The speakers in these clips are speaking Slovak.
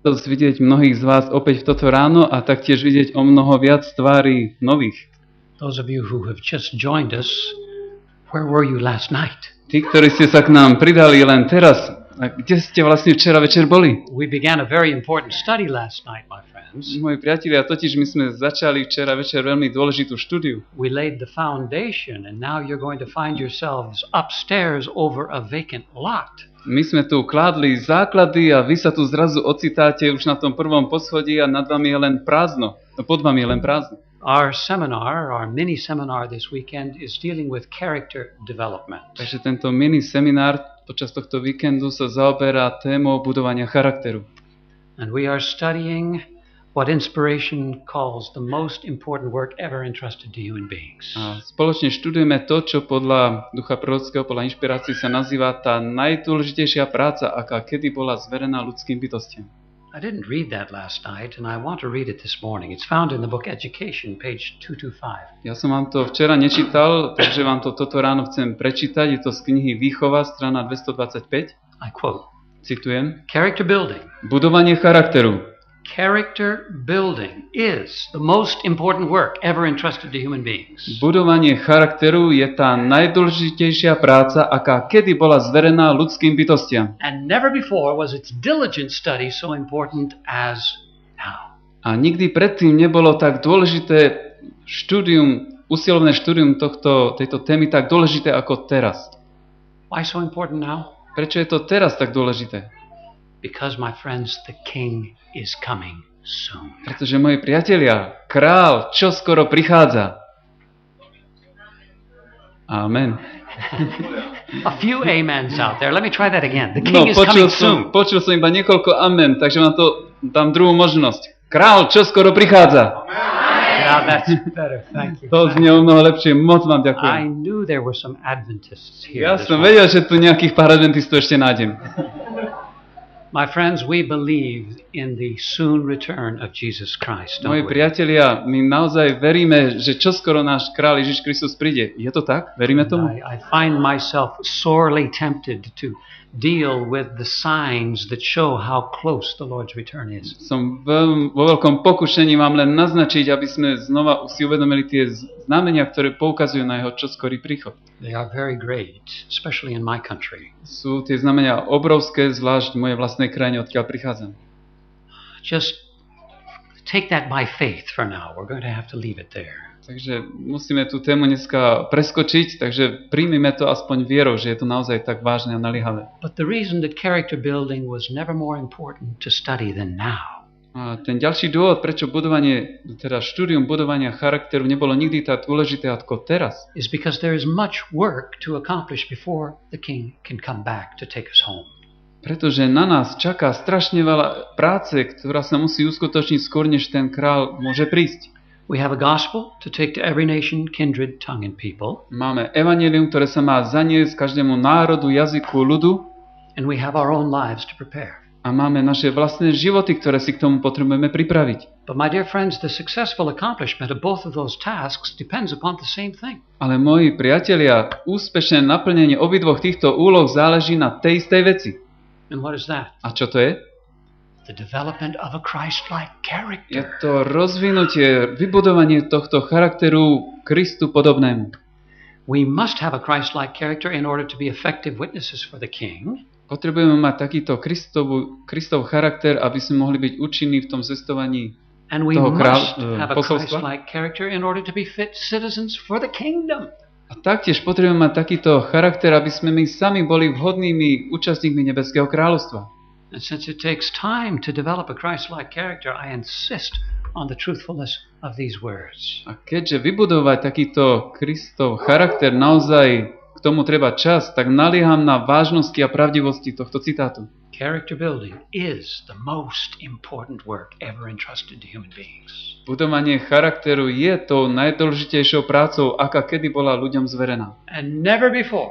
vidieť mnohých z vás opäť v toto ráno a taktiež vidieť o mnoho viac tvári nových. Those of you who have just joined us, where were you last night? Tí, ktorí ste sa k nám pridali len teraz, a kde ste vlastne včera večer boli? We began a very important study last night, my friends. Moji priatelia, totiž my sme začali včera večer veľmi dôležitú štúdiu. We laid the foundation and now you're going to find yourselves upstairs over a vacant lot. My sme tu kládli základy a vy sa tu zrazu ocitáte už na tom prvom poschodí a nad vami je len prázdno. Pod vami je len prázdno. Our seminar, our mini seminar this weekend is dealing with character development. Takže tento mini seminár počas tohto víkendu sa zaoberá témou budovania charakteru. And we are studying what inspiration calls the most important work ever entrusted to human beings. A spoločne študujeme to, čo podľa ducha prorockého, podľa inšpirácie sa nazýva tá najdôležitejšia práca, aká kedy bola zverená ľudským bytostiam. I didn't read that last night and I want to read it this morning. It's found in the book Education, page 225. Ja som vám to včera nečítal, takže vám to toto ráno chcem prečítať. Je to z knihy Výchova, strana 225. I quote, Citujem. character building. Budovanie charakteru. Character building is the most important work ever entrusted to human beings. Budovanie charakteru je tá najdôležitejšia práca, aká kedy bola zverená ľudským bytostiam. And never before was its diligent study so important as now. A nikdy predtým nebolo tak dôležité usilovné štúdium tejto témy tak dôležité ako teraz. Why so important now? Prečo je to teraz tak dôležité? Because, my friends, the king is coming soon. Pretože, moji priatelia, král čoskoro prichádza. Amen. A few amens out there. Let me try that again. The king is coming soon. Počul som iba niekoľko amen, takže vám to dám druhú možnosť. Král čoskoro prichádza. Yeah, that's better. Thank you. To znie o mnoho lepšie. Moc vám ďakujem. I knew there were some Adventists here. Ja som vedel, že tu nejakých pár adventistov ešte nájdem. My friends, we believe in the soon return of Jesus Christ. Moji priatelia, my naozaj veríme, že čoskoro náš kráľ Ježiš Kristus príde. Je to tak? Veríme tomu? I find myself sorely tempted to deal with the signs that show how close the Lord's return is. Som vo veľkom pokušení vám len naznačiť, aby sme znova si uvedomili tie znamenia, ktoré poukazujú na jeho čoskorý príchod. They are very great, especially in my country. Sú tie znamenia obrovské, zvlášť v mojej vlastnej krajine, odkiaľ prichádzam. Just take that by faith for now. We're going to have to leave it there. Takže musíme tú tému dneska preskočiť, takže príjmime to aspoň vierou, že je to naozaj tak vážne a naliehavé. But the reason that character building was never more important to study than now. A ten ďalší dôvod, prečo štúdium budovania charakteru nebolo nikdy tak dôležité ako teraz, is because there is much work to accomplish before the king can come back to take us home. Pretože na nás čaká strašne veľa práce, ktorá sa musí uskutočniť skôr, než ten král môže prísť. We have a gospel to take to every nation, kindred, tongue and people. Máme evanjelium, ktoré sa má zaniesť každému národu, jazyku, ľudu. And we have our own lives to prepare. A máme naše vlastné životy, ktoré si k tomu potrebujeme pripraviť. But my dear friends, the successful accomplishment of both of those tasks depends upon the same thing. Ale moji priatelia, úspešné naplnenie obidvoch týchto úloh záleží na tej istej veci. And what is that? A čo to je? The development of a Christ-like character. Je to rozvinutie, vybudovanie tohto charakteru Kristu podobnému. We must have a Christ-like character in order to be effective witnesses for the king. Potrebujeme mať takýto Kristov charakter, aby sme mohli byť účinní v tom zvestovaní And we toho must have a posolstva. Christ-like character in order to be fit citizens for the kingdom. A taktiež potrebujeme mať takýto charakter, aby sme my sami boli vhodnými účastníkmi Nebeského kráľovstva. And since it takes time to develop a Christ-like character, I insist on the truthfulness of these words. A keďže vybudovať takýto Kristov charakter naozaj k tomu treba čas, tak nalieham na vážnosti a pravdivosti tohto citátu. Character building is the most important work ever entrusted to human beings. Budovanie charakteru je tou najdôležitejšou prácou, aká kedy bola ľuďom zverená. And never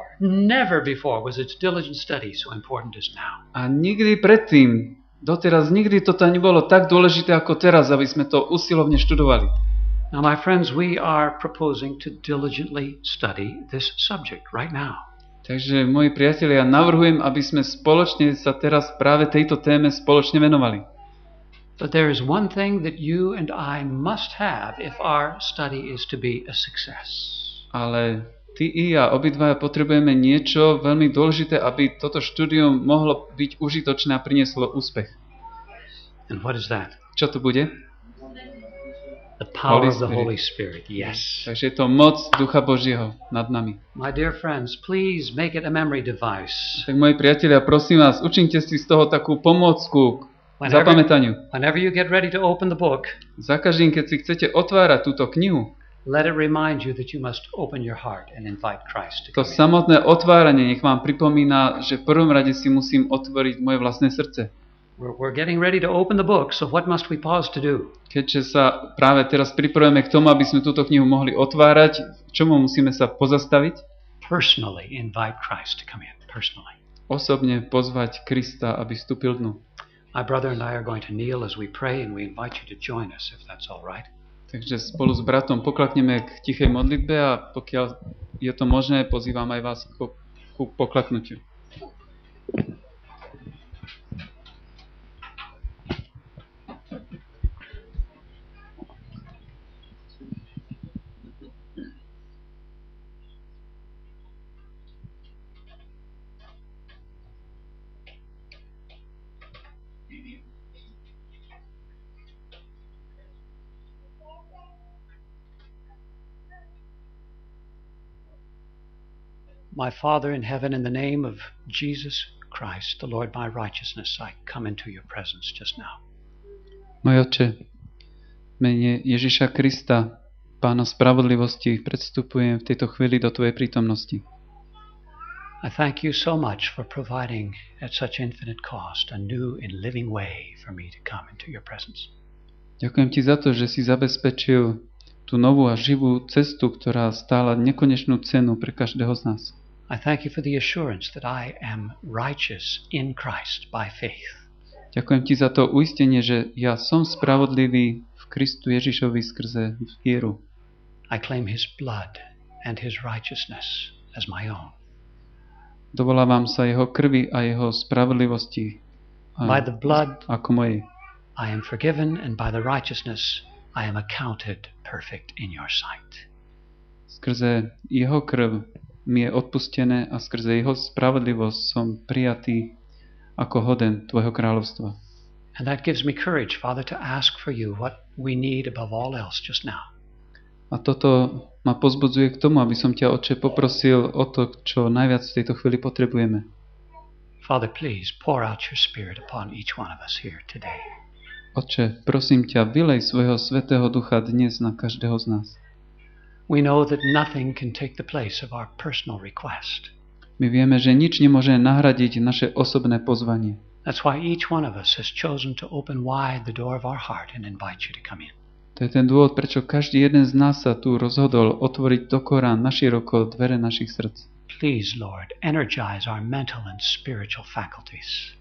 before was its diligent study so important as now. A nikdy predtým, doteraz nikdy toto nebolo tak dôležité ako teraz, aby sme to usilovne študovali. Now, my friends, we are proposing to diligently study this subject right now. Takže, moji priatelia, navrhujem, aby sme spoločne sa teraz práve tejto téme spoločne venovali. But there is one thing that you and I must have if our study is to be a success. Ale ty i ja, obidvaja potrebujeme niečo veľmi dôležité, aby toto štúdium mohlo byť užitočné a prinieslo úspech. And what is that? Čo to bude? The power of the Holy Holy Spirit. Yes. Takže je to moc Ducha Božieho nad nami. My dear friends, please make it a memory device. Tak moji priatelia, prosím vás, učinte si z toho takú pomôcku k zapamätaniu. Whenever you get ready to open the book, Za každým, keď si chcete otvárať túto knihu, let it remind you that you must open your heart and invite Christ to to come in. samotné otváranie nech vám pripomína, že v prvom rade si musím otvoriť moje vlastné srdce. We're getting ready to open the book, so what must we pause to do? Keďže sa práve teraz pripravujeme k tomu, aby sme túto knihu mohli otvárať, čomu musíme sa pozastaviť? Personally invite Christ to come in. Personally. Osobne pozvať Krista, aby vstúpil dnu. My brother and I are going to kneel as we pray, and we invite you to join us if that's all right. Takže spolu s bratom poklakneme k tichej modlitbe a pokiaľ je to možné, pozývam aj vás ku poklaknutiu. My Father in heaven, in the name of Jesus Christ, the Lord my righteousness, I come into your presence just now. Môj Otče, v mene Ježiša Krista, Pána spravodlivosti, predstupujem v tejto chvíli do Tvojej prítomnosti. I thank you so much for providing at such infinite cost a new and living way for me to come into your presence. Ďakujem Ti za to, že si zabezpečil tú novú a živú cestu, ktorá stála nekonečnú cenu pre každého z nás. I thank you for the assurance that I am righteous in Christ by faith. Ďakujem Ti za to uistenie, že ja som spravodlivý v Kristu Ježišovi skrze vieru. I claim his blood and his righteousness as my own. Dovolávam sa jeho krvi a jeho spravodlivosti By the blood ako mojej. I am forgiven, and by the righteousness I am accounted perfect in your sight. Skrze jeho krv mi je odpustené a skrze jeho spravodlivosť som prijatý ako hoden Tvojho kráľovstva. And that gives me courage, Father, to ask for you what we need above all else just now. A toto ma pozbudzuje k tomu, aby som ťa, Otče, poprosil o to, čo najviac v tejto chvíli potrebujeme. Father, please pour out your Spirit upon each one of us here today. Otče, prosím ťa, vylej svojho svätého ducha dnes na každého z nás. We know that nothing can take the place of our personal request. My vieme, že nič nemôže nahradiť naše osobné pozvanie. That's why each one of us has chosen to open wide the door of our heart and invite you to come in. To je ten dôvod, prečo každý jeden z nás sa tu rozhodol otvoriť do Korán naširoko dvere našich srdc. Please, Lord, energize our mental and spiritual faculties.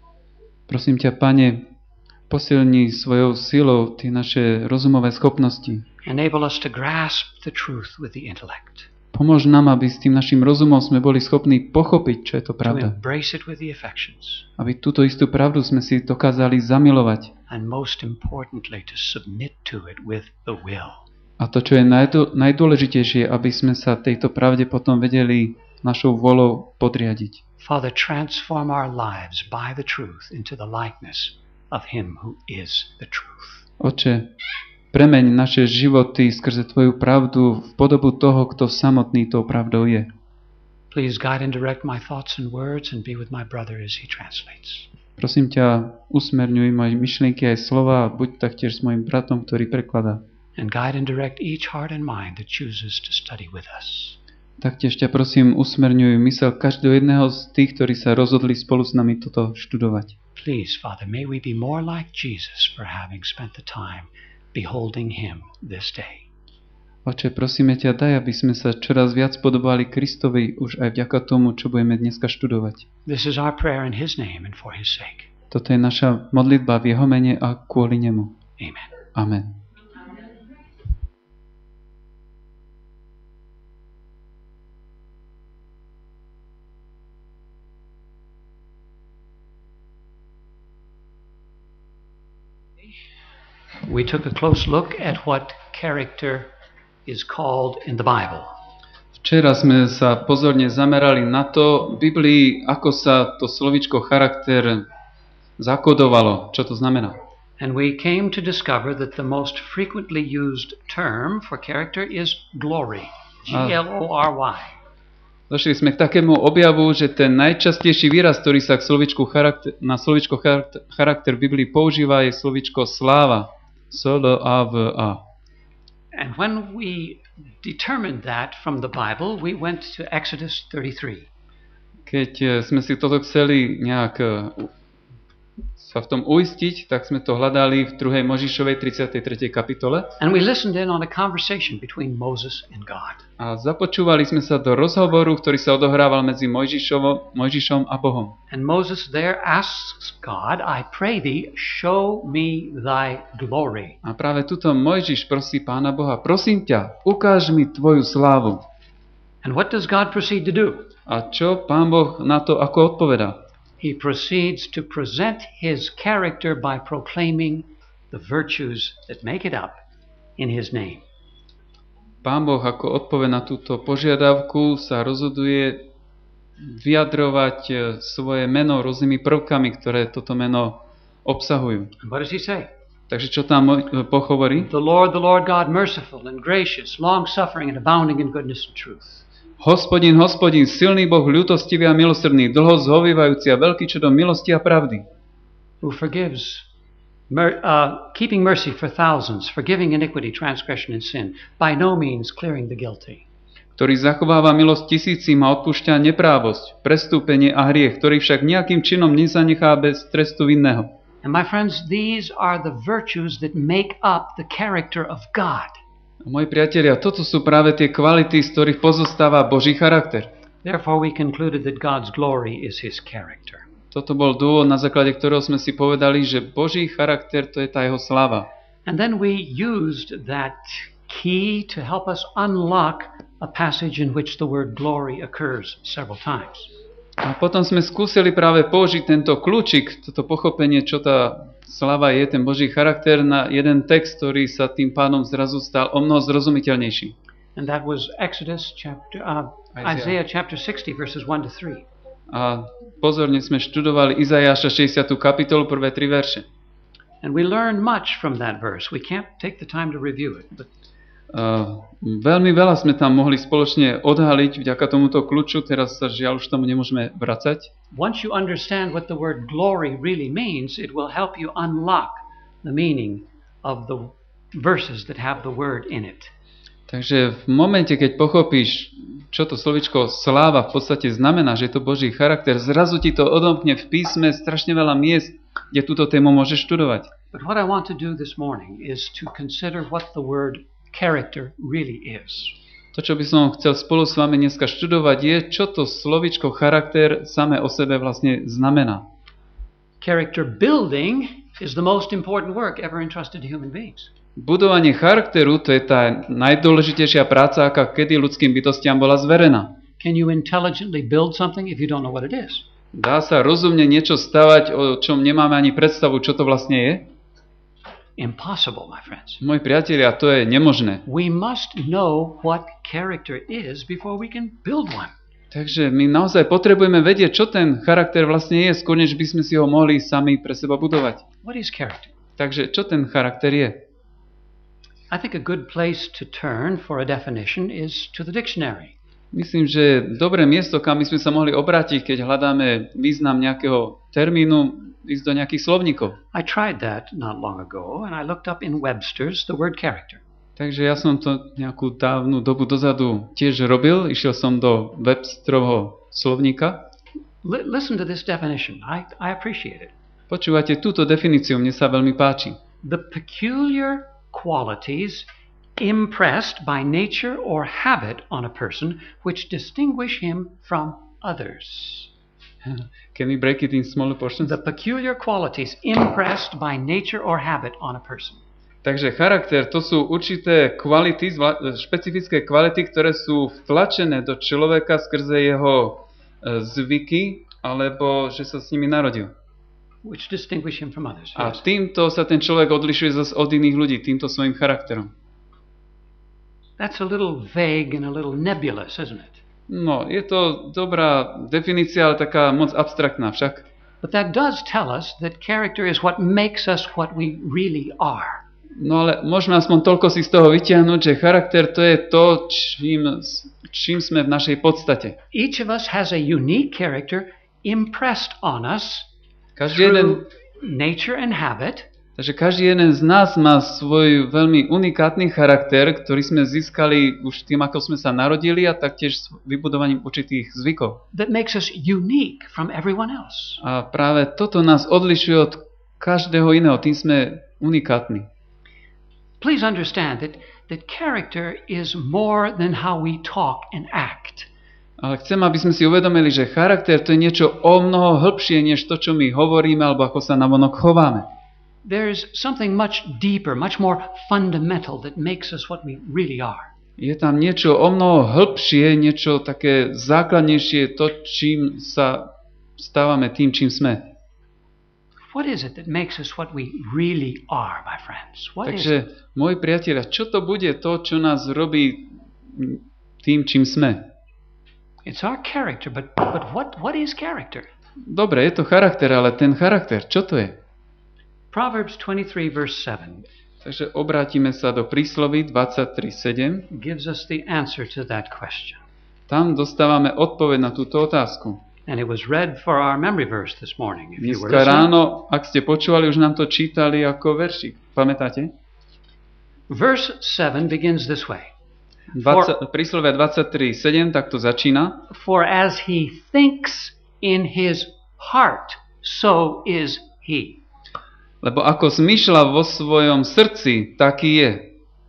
Prosím ťa, Pane, posilni svojou silou tie naše rozumové schopnosti. Enable us to grasp the truth with the intellect. Pomôž nám, aby s tým našim rozumom sme boli schopní pochopiť, čo je to To pravda. embrace it with the affections. Aby túto istú pravdu sme si dokázali zamilovať. And most importantly, to submit to it with the will. A to, čo je najdôležitejšie, aby sme sa tejto pravde potom vedeli našou volou podriadiť. Father, transform our lives by the truth into the likeness of him who is the truth. Oče, premeň naše životy skrze Tvoju pravdu v podobu toho, kto samotný tou pravdou je. Please guide and direct my thoughts and words and be with my brother as he translates. Prosím ťa, usmerňuj moje myšlienky aj slova a buď taktiež s mojim bratom, ktorý prekladá. And guide and direct each heart and mind that chooses to study with us. Taktiež ťa prosím, usmerňuj mysel každého jedného z tých, ktorí sa rozhodli spolu s nami toto študovať. Please, Father, may we be more like Jesus for having spent the time beholding him this day. Oče, prosíme ťa, daj, aby sme sa čoraz viac podobali Kristovi už aj vďaka tomu, čo budeme dneska študovať. This is our prayer in his name and for his sake. Toto je naša modlitba v jeho mene a kvôli nemu. Amen. Amen. we took a close look at what character is called in the Bible. Včera sme sa pozorne zamerali na to v Biblii, ako sa to slovíčko charakter zakodovalo, čo to znamená. And we came to discover that the most frequently used term for character is glory. G-L-O-R-Y. Došli sme k takému objavu, že ten najčastejší výraz, ktorý sa k na slovíčko charakter v Biblii používa, je slovíčko sláva. S-L-A-V-A. And when we determined that from the Bible, we went to Exodus 33. Keď sme si toto chceli nejak sa v tom uistiť, tak sme to hľadali v 2. Mojžišovej 33. kapitole. And we listened in on a conversation between Moses and God. A započúvali sme sa do rozhovoru, ktorý sa odohrával medzi Mojžišom a Bohom. And Moses there asks God, I pray thee, show me thy glory. A práve tuto Mojžiš prosí Pána Boha, prosím ťa, ukáž mi tvoju slávu. And what does God proceed to do? A čo Pán Boh na to ako odpovedá? He proceeds to present his character by proclaiming the virtues that make it up in his name. Pán Boh ako odpoveď na túto požiadavku sa rozhoduje vyjadrovať svoje meno rôznymi prvkami, ktoré toto meno obsahujú. What does he say? Takže čo tam pohovorí? The Lord God, merciful and gracious, long-suffering and abounding in goodness and truth. Hospodin, silný Boh, ľútostivý a milosrdný, dlho zhovívajúci a veľký čo do milosti a pravdy. Who forgives, keeping mercy for thousands, forgiving iniquity, transgression and sin, by no means clearing the guilty. Ktorý zachováva milosť tisícim a odpúšťa neprávosť, prestúpenie a hriech, ktorý však nejakým činom nezanechá bez trestu vinného. And my friends, these are the virtues that make up the character of God. Moji priatelia, toto sú práve tie kvality, z ktorých pozostáva Boží charakter. Therefore we concluded that God's glory is his character. Toto bol dôvod, na základe ktorého sme si povedali, že Boží charakter to je tá jeho sláva. And then we used that key to help us unlock a passage in which the word glory occurs several times. A potom sme skúsili práve použiť tento kľúčik, toto pochopenie, čo tá sláva je, ten Boží charakter, na jeden text, ktorý sa tým pádom zrazu stal o mnoho zrozumiteľnejší. And that was Isaiah chapter 60 verses 1 to 3. A pozorne sme študovali Izaiáša 60. kapitolu, prvé 3 verše. And we learned much from that verse. We can't take the time to review it, but veľmi veľa sme tam mohli spoločne odhaliť vďaka tomuto kľúču, teraz sa žiaľ už tomu nemôžeme vracať. Once you understand what the word glory really means, it will help you unlock the meaning of the verses that have the word in it. Takže v momente, keď pochopíš, čo to slovičko sláva v podstate znamená, že je to Boží charakter, zrazu ti to odomkne v písme strašne veľa miest, kde túto tému môžeš študovať. But what I want to do this morning is to consider what the word character really is. To, čo by som chcel spolu s vami dneska študovať, je, čo to slovíčko charakter samé o sebe vlastne znamená. Character building is the most important work ever entrusted to human beings. Budovanie charakteru, to je tá najdôležitejšia práca, aká kedy ľudským bytostiam bola zverená. Can you intelligently build something if you don't know what it is? Dá sa rozumne niečo stavať, o čom nemáme ani predstavu, čo to vlastne je? Impossible, my friends. Moji priatelia, to je nemožné. We must know what character is before we can build one. Takže my naozaj potrebujeme vedieť, čo ten charakter vlastne je, skôr než by sme si ho mohli sami pre seba budovať. What is character? Takže čo ten charakter je? I think a good place to turn for a definition is to the dictionary. Myslím, že dobré miesto, kam by sme sa mohli obrátiť, keď hľadáme význam nejakého termínu, ísť do nejakých slovníkov. I tried that not long ago and I looked up in Webster's the word character. Takže ja som to nejakú dávnu dobu dozadu tiež robil, išiel som do Websterovho slovníka. Listen to this definition. I appreciate it. Počúvate túto definíciu, mne sa veľmi páči. The peculiar qualities impressed by nature or habit on a person which distinguish him from others. Can we break it in smaller portions? The peculiar qualities impressed by nature or habit on a person. Takže charakter, to sú určité kvality, špecifické kvality, ktoré sú vtlačené do človeka skrze jeho zvyky, alebo že sa s nimi narodil. which distinguish him from others. A Yes. týmto sa ten človek odlišuje zase od iných ľudí, týmto svojim charakterom. That's a little vague and a little nebulous, isn't it? No, je to dobrá definícia, ale taká moc abstraktná však. But that does tell us that character is what makes us what we really are. No ale môžeme aspoň toľko si z toho vyťahnuť, že charakter to je to, čím sme v našej podstate. Each of us has a unique character impressed on us Každý jeden, through nature and habit, takže každý jeden z nás má svoj veľmi unikátny charakter, ktorý sme získali už tým, ako sme sa narodili a taktiež s vybudovaním určitých zvykov. that makes us unique from everyone else. A práve toto nás odlišuje od každého iného, tým sme unikátni. Please understand that character is more than how we talk and act. Ale chcem, aby sme si uvedomili, že charakter to je niečo o mnoho hĺbšie, než to, čo my hovoríme, alebo ako sa navonok chováme. There's something much deeper, much more fundamental that makes us what we really are. Je tam niečo o mnoho hĺbšie, niečo také základnejšie, to, čím sa stávame tým, čím sme. What is it that makes us what we really are, my friends? What is it? Takže, moji priatelia, čo to bude to, čo nás robí tým, čím sme? It's our character, but what is character? Dobre, je to charakter, ale ten charakter, čo to je? Proverbs 23 verse 7 Takže obrátime sa do prísloví 23:7. gives us the answer to that question. Tam dostávame odpoveď na túto otázku. And it was read for our memory verse this morning. If you were Dneska listening. ráno, ak ste počúvali, už nám to čítali ako veršik. Pamätáte? Verse 7 begins this way. Príslovia 23:7 takto začína. For as he thinks in his heart, so is he. Lebo ako zmýšľa vo svojom srdci, taký je.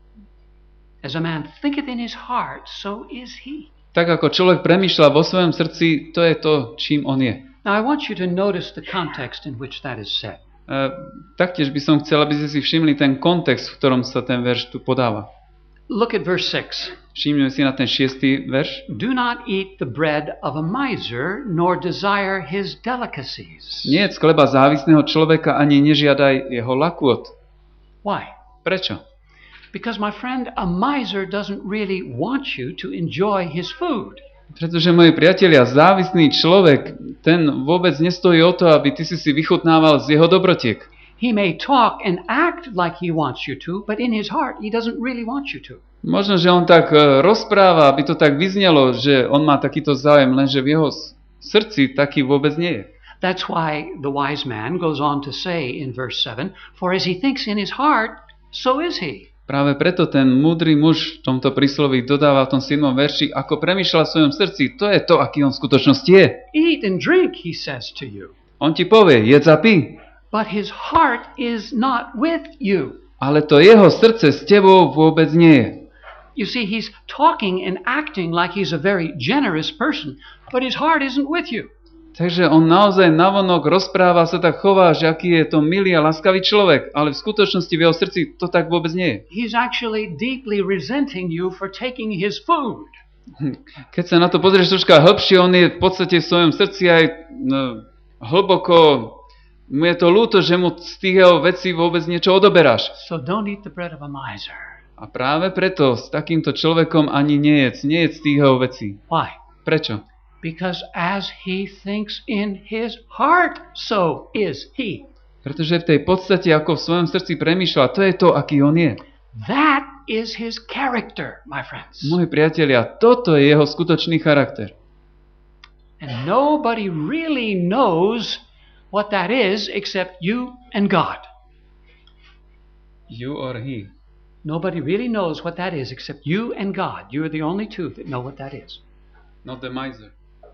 As a man thinketh in his heart, so is he. Tak ako človek premýšľa vo svojom srdci, to je to, čím on je. Now I want you to notice the context in which that is said. Taktiež by som chcel, aby ste si všimli ten kontext, v ktorom sa ten verš tu podáva. Look at verse 6. Všimnime si na ten 6. verš. Do not eat the bread of a miser, nor desire his delicacies. Nie jedz chleba závislého človeka, ani nežiadaj jeho lakôt. Why? Prečo? Because, my friend, a miser doesn't really want you to enjoy his food. Pretože, moji priatelia, závislý človek, ten vôbec nestojí o to, aby ty si vychutnával z jeho dobrotiek. He may talk and act like he wants you to, but in his heart he doesn't really want you to. Možno, že on tak rozpráva, aby to tak vyznelo, že on má takýto záujem, lenže v jeho srdci taký vôbec nie je. That's why the wise man goes on to say in verse 7, for as he thinks in his heart, so is he. Práve preto ten múdry muž v tomto prísloví dodáva v tom 7. verši, ako premýšľa v svojom srdci, to je to, aký on v skutočnosti je. Eat and drink, he says to you. On ti povie, jedz a pí, But his heart is not with you. ale to jeho srdce s tebou vôbec nie je. You see, he's talking and acting like he's a very generous person, but his heart isn't with you. Takže on naozaj navonok rozpráva, sa tak chová, že aký je to milý a laskavý človek, ale v skutočnosti v jeho srdci to tak vôbec nie je. He's actually deeply resenting you for taking his food. Keď sa na to pozrieš troška hlbšie, on je v podstate v svojom srdci aj hlboko, mu je to ľúto, že mu z tých jeho vecí vôbec niečo odoberáš. So don't eat the bread of a miser. A práve preto s takýmto človekom ani nejedz z tých jeho vecí. Why? Prečo? Because as he thinks in his heart, so is he. Pretože v tej podstate, ako v svojom srdci premýšľa, to je to, aký on je. That is his character, my friends. Moji priatelia, toto je jeho skutočný charakter. And nobody really knows what that is except you and God. You or he. Nobody really knows what that is except you and God. You are the only two that know what that is. Not the miser.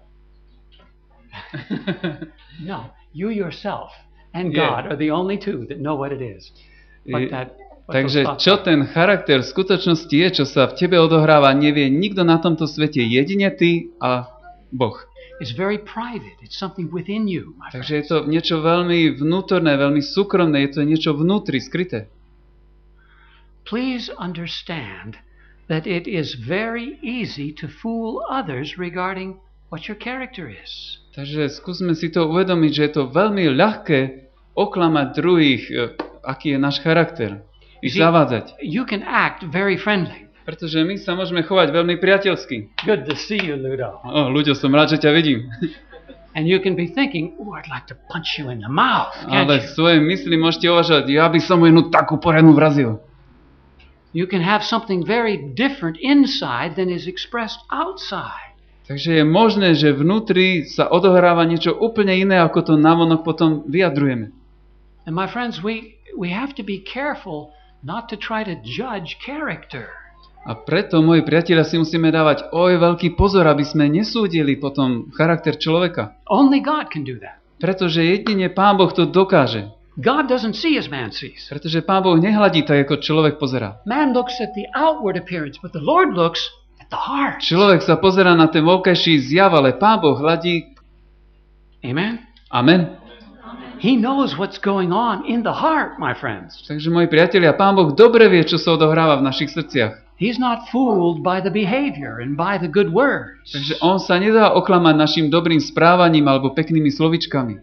No, you yourself and Yeah. God are the only two that know what it is. What Takže those thoughts čo are. ten charakter v skutočnosti je, čo sa v tebe odohráva, nevie nikto na tomto svete, jedine ty a Boh. It's very private. It's something within you, my Takže je friends. to niečo veľmi vnútorné, veľmi súkromné, je to niečo vnútri, skryté. Please understand that it is very easy to fool others regarding what your character is. Takže skúsme si to uvedomiť, že je to veľmi ľahké oklamať druhých, aký je náš charakter. Ich zavádzať. You can act very friendly. Pretože my sa môžeme chovať veľmi priateľsky. Good to see you, Ludo. Ľudia, som rád, že ťa vidím. And you can be thinking, oh, I'd like to punch you in the mouth, can't Ale you? svoje mysli môžete uvažovať, ja by som mu jednu takú poriadnu vrazil. You can have something very different inside than is expressed outside. Takže je možné, že vnútri sa odohráva niečo úplne iné, ako to navonok potom vyjadrujeme. And my friends, we have to be careful not to try to judge character. A preto, moji priatelia, si musíme dávať veľký pozor, aby sme nesúdili potom charakter človeka. Only God can do that. Pretože jedine Pán Boh to dokáže. God doesn't see as man sees. Pretože Pán Boh nehľadí tak, ako človek pozerá. Man looks at the outward appearance, but the Lord looks at the heart. Človek sa pozerá na ten vonkajší zjav, ale Pán Boh hľadí. Amen? Amen. He knows what's going on in the heart, my friends. Takže, moji priatelia, Pán Boh dobre vie, čo sa odohráva v našich srdciach. He's not fooled by the behavior and by the good words. Takže on sa nedá oklamať našim dobrým správaním alebo peknými slovičkami.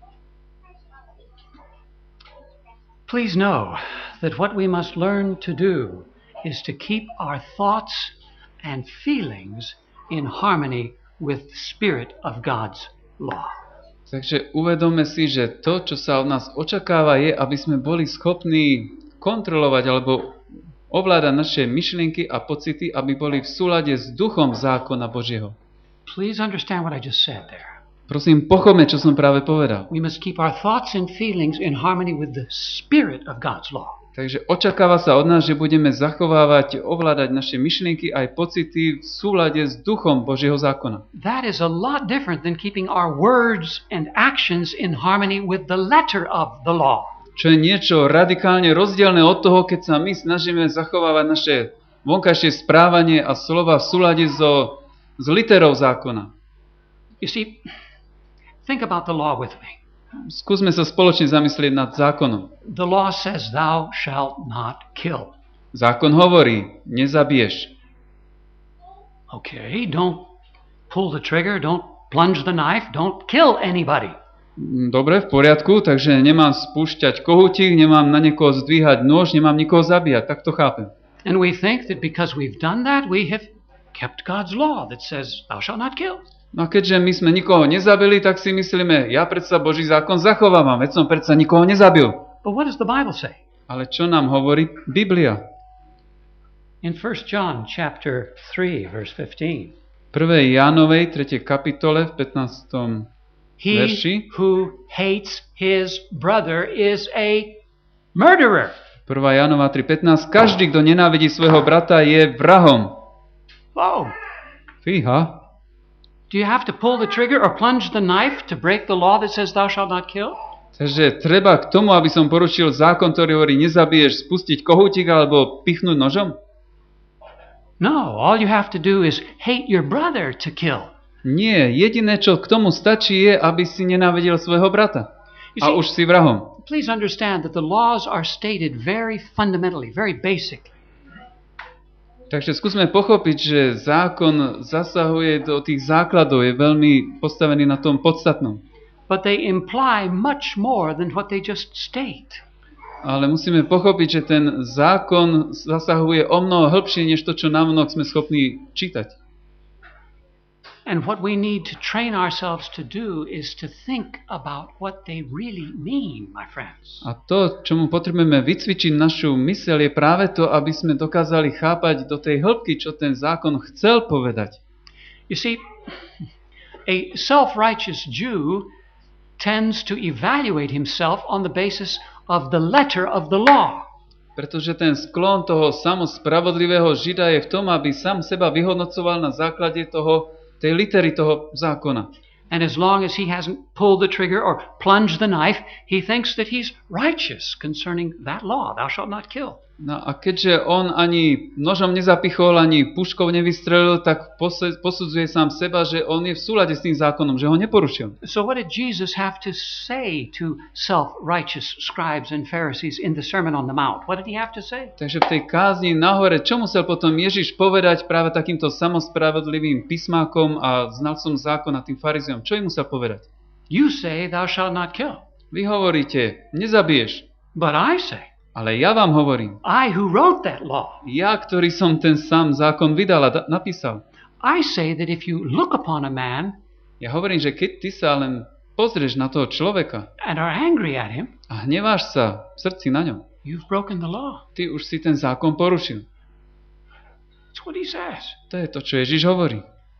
Please know that what we must learn to do is to keep our thoughts and feelings in harmony with the spirit of God's law. Takže uvedome si, že to, čo sa od nás očakáva, je, aby sme boli schopní kontrolovať alebo ovládať naše myšlienky a pocity, aby boli v súlade s duchom zákona Božieho. Please understand what I just said there. Prosím, pochopme, čo som práve povedal. We must keep our thoughts and feelings in harmony with the spirit of God's law. Takže očakáva sa od nás, že budeme zachovávať, ovládať naše myšlienky aj pocity v súlade s duchom Božieho zákona. That is a lot different than keeping our words and actions in harmony with the letter of the law. Čo je niečo radikálne rozdielne od toho, keď sa my snažíme zachovávať naše vonkajšie správanie a slova v súlade s literou zákona. You see, think about the law with me. Skúsme sa spoločne zamyslieť nad zákonom. The law says thou shalt not kill. Zákon hovorí, nezabiješ. Okay, don't pull the trigger, don't plunge the knife, don't kill anybody. Dobre, v poriadku, takže nemám spúšťať kohútik, nemám na niekoho zdvíhať nôž, nemám nikoho zabíjať, tak to chápem. And we think that because we've done that, we have kept God's law that says thou shalt not kill. No a keďže my sme nikoho nezabili, tak si myslíme, ja predsa Boží zákon zachovávam, veď som predsa nikoho nezabil. But what does the Bible say? Ale čo nám hovorí Biblia? In 1 John chapter 3 verse 15. 1. Jánovej 3. kapitole v 15. verši. He who hates his brother is a murderer. 1. Jánova 3.15. Každý, kto nenávidí svojho brata, je vrahom. Whoa. Fíha. Do you have to pull the trigger or plunge the knife to break the law that says thou shalt not kill? Takže treba k tomu, aby som porušil zákon, ktorý hovorí nezabiješ, spustiť kohútik alebo pichnúť nožom? No, all you have to do is hate your brother to kill. Nie, jediné, čo k tomu stačí, je, aby si nenávidel svojho brata. A už si vrahom. Please understand that the laws are stated very fundamentally, very basically. Takže skúsme pochopiť, že zákon zasahuje do tých základov, je veľmi postavený na tom podstatnom. But they imply much more than what they just state. Ale musíme pochopiť, že ten zákon zasahuje o mnoho hĺbšie, než to, čo navonok sme schopní čítať. And what we need to train ourselves to do is to think about what they really mean, my friends. A to, čomu potrebujeme vycvičiť našu myseľ, je práve to, aby sme dokázali chápať do tej hĺbky, čo ten zákon chcel povedať. You see, a self-righteous Jew tends to evaluate himself on the basis of the letter of the law. Pretože ten sklon toho samospravodlivého Žida je v tom, aby sám seba vyhodnocoval na základe tej litery toho zákona. And as long as he hasn't pulled the trigger or plunged the knife, he thinks that he's righteous concerning that law, thou shalt not kill. No a keďže on ani nožom nezapichol, ani puškou nevystrelil, tak posudzuje sám seba, že on je v súlade s tým zákonom, že ho neporušil. So what did Jesus have to say to self-righteous scribes and Pharisees in the Sermon on the Mount? What did he have to say? Takže v tej kázni nahore, čo musel potom Ježiš povedať práve takýmto samospravodlivým písmákom a znalcom zákona, tým farizeom? Čo im musel povedať? You say thou shalt not kill. Vy hovoríte, nezabiješ. But I say, Ale ja vám hovorím, I who wrote that law, ja, ktorý som ten sám zákon vydal a napísal. I say that if you look upon a man Ja hovorím, že keď ty sa len pozrieš na toho človeka and are angry at him, a hneváš sa v srdci na ňom, you've broken the law. ty už si ten zákon porušil. That's what he says. To je to, čo Ježiš hovorí.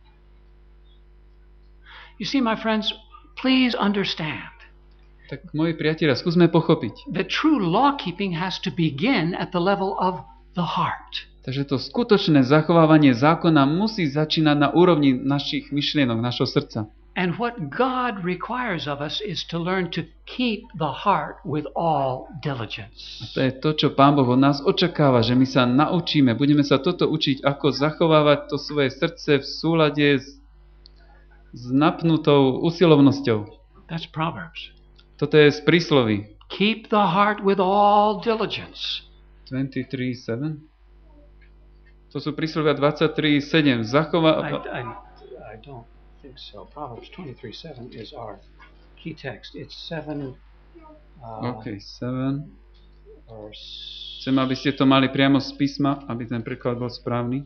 You see, my friends, please understand Tak moji priatelia, skúsme pochopiť. that true law keeping has to begin at the level of the heart. Takže to skutočné zachovávanie zákona musí začínať na úrovni našich myšlienok, našho srdca. And what God requires of us is to learn to keep the heart with all A diligence. to je to, čo Pán Boh od nás očakáva, že my sa naučíme, budeme sa toto učiť, ako zachovávať to svoje srdce v súlade s napnutou usilovnosťou. That's Proverbs. Toto je z prísloví. Keep the heart with all diligence. 23:7. To sú príslovia 23:7. I don't think so. Proverbs 23:7 is our key text. It's 7. OK, 7. Or Chcem, aby ste to mali priamo z písma, aby ten preklad bol správny.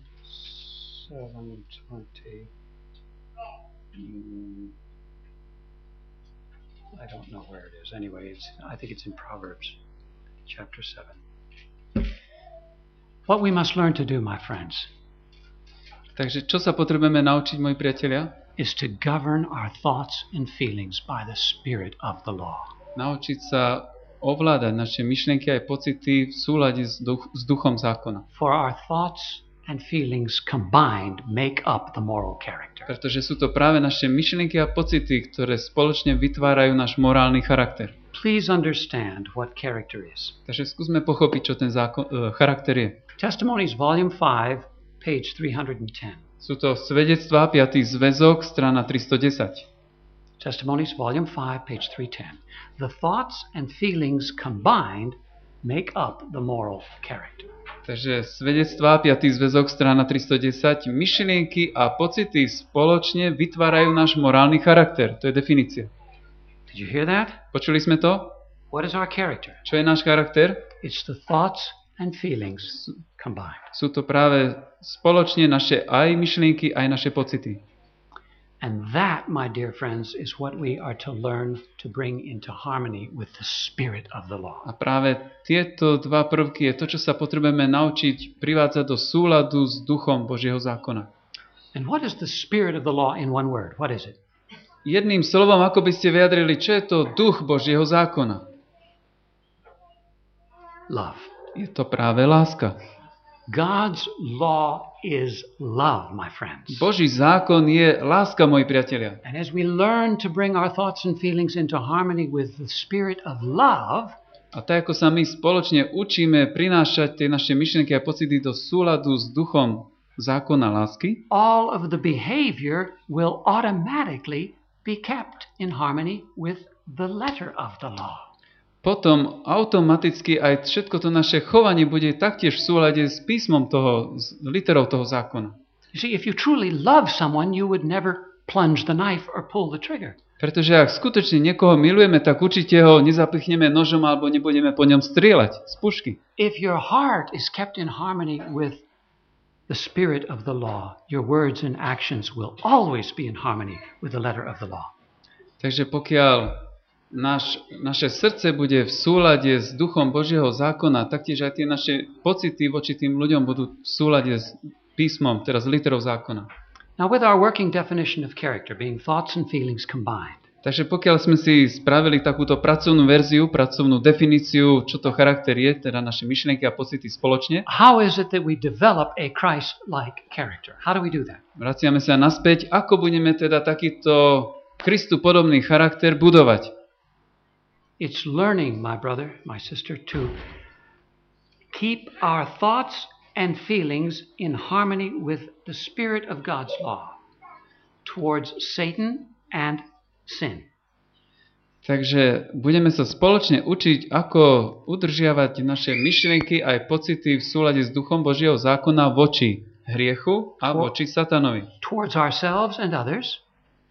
7:20. I don't know where it is. Anyway, I think it's in Proverbs, chapter 7. What we must learn to do, my friends, Takže čo sa potrebujeme naučiť, moji priatelia? is to govern our thoughts and feelings by the Spirit of the law. Naučiť sa ovládať naše myšlienky aj pocity v súlade s duchom zákona. For our thoughts and feelings combined make up the moral character. Pretože sú to práve naše myšlienky a pocity, ktoré spoločne vytvárajú náš morálny charakter. Please understand what character is. Takže skúsme pochopiť, čo ten charakter je. Testimonies, volume 5, page 310. Sú to svedectvá, 5. zväzok, strana 310. Testimonies, volume 5, page 310. The thoughts and feelings combined make up the moral character. Takže svedectvá, 5. zväzok, strana 310. Myšlienky a pocity spoločne vytvárajú náš morálny charakter. To je definícia. Did you hear that? Počuli sme to? What is our character? Čo je náš charakter? It's the thoughts and feelings combined. Sú to práve spoločne naše aj myšlienky, aj naše pocity. And that, my dear friends, is what we are to learn to bring into harmony with the spirit of the law. A práve tieto dva prvky je to, čo sa potrebujeme naučiť privádzať do súladu s duchom Božieho zákona. And what is the spirit of the law in one word? What is it? Jedným slovom, ako by ste vyjadrili, čo je to duch Božieho zákona? Love. Je to práve láska. God's law is love, my friends. Boží zákon je láska, moji priatelia. And as we learn to bring our thoughts and feelings into harmony with the spirit of love, A tak, ako sa my spoločne učíme prinášať tie naše myšlienky a pocity do súladu s duchom zákona lásky, all of the behavior will automatically be kept in harmony with the letter of the law. potom automaticky aj všetko to naše chovanie bude taktiež v súlade s písmom toho, s literou toho zákona. You see, if you truly love someone, you would never plunge the knife or pull the trigger. Pretože ak skutočne niekoho milujeme, tak určite ho nezapichneme nožom alebo nebudeme po ňom strieľať z pušky. If your heart is kept in harmony with the spirit of the law, your words and actions will always be in harmony with the letter of the law. Takže pokiaľ naše srdce bude v súlade s duchom Božieho zákona, taktiež aj tie naše pocity voči tým ľuďom budú v súlade s písmom, teda s literou zákona. Now, with our working definition of character being thoughts and feelings combined, Takže pokiaľ sme si spravili takúto pracovnú verziu, pracovnú definíciu, čo to charakter je, teda naše myšlienky a pocity spoločne, how is it that we develop a Christ-like character? How do we do that? vraciame sa naspäť, ako budeme teda takýto Kristu podobný charakter budovať. It's learning, my brother, my sister, to keep our thoughts and feelings in harmony with the spirit of God's law towards Satan and sin. Takže budeme sa spoločne učiť, ako udržiavať naše myšlienky aj pocity v súlade s duchom Božieho zákona voči hriechu a voči satanovi. Towards ourselves and others,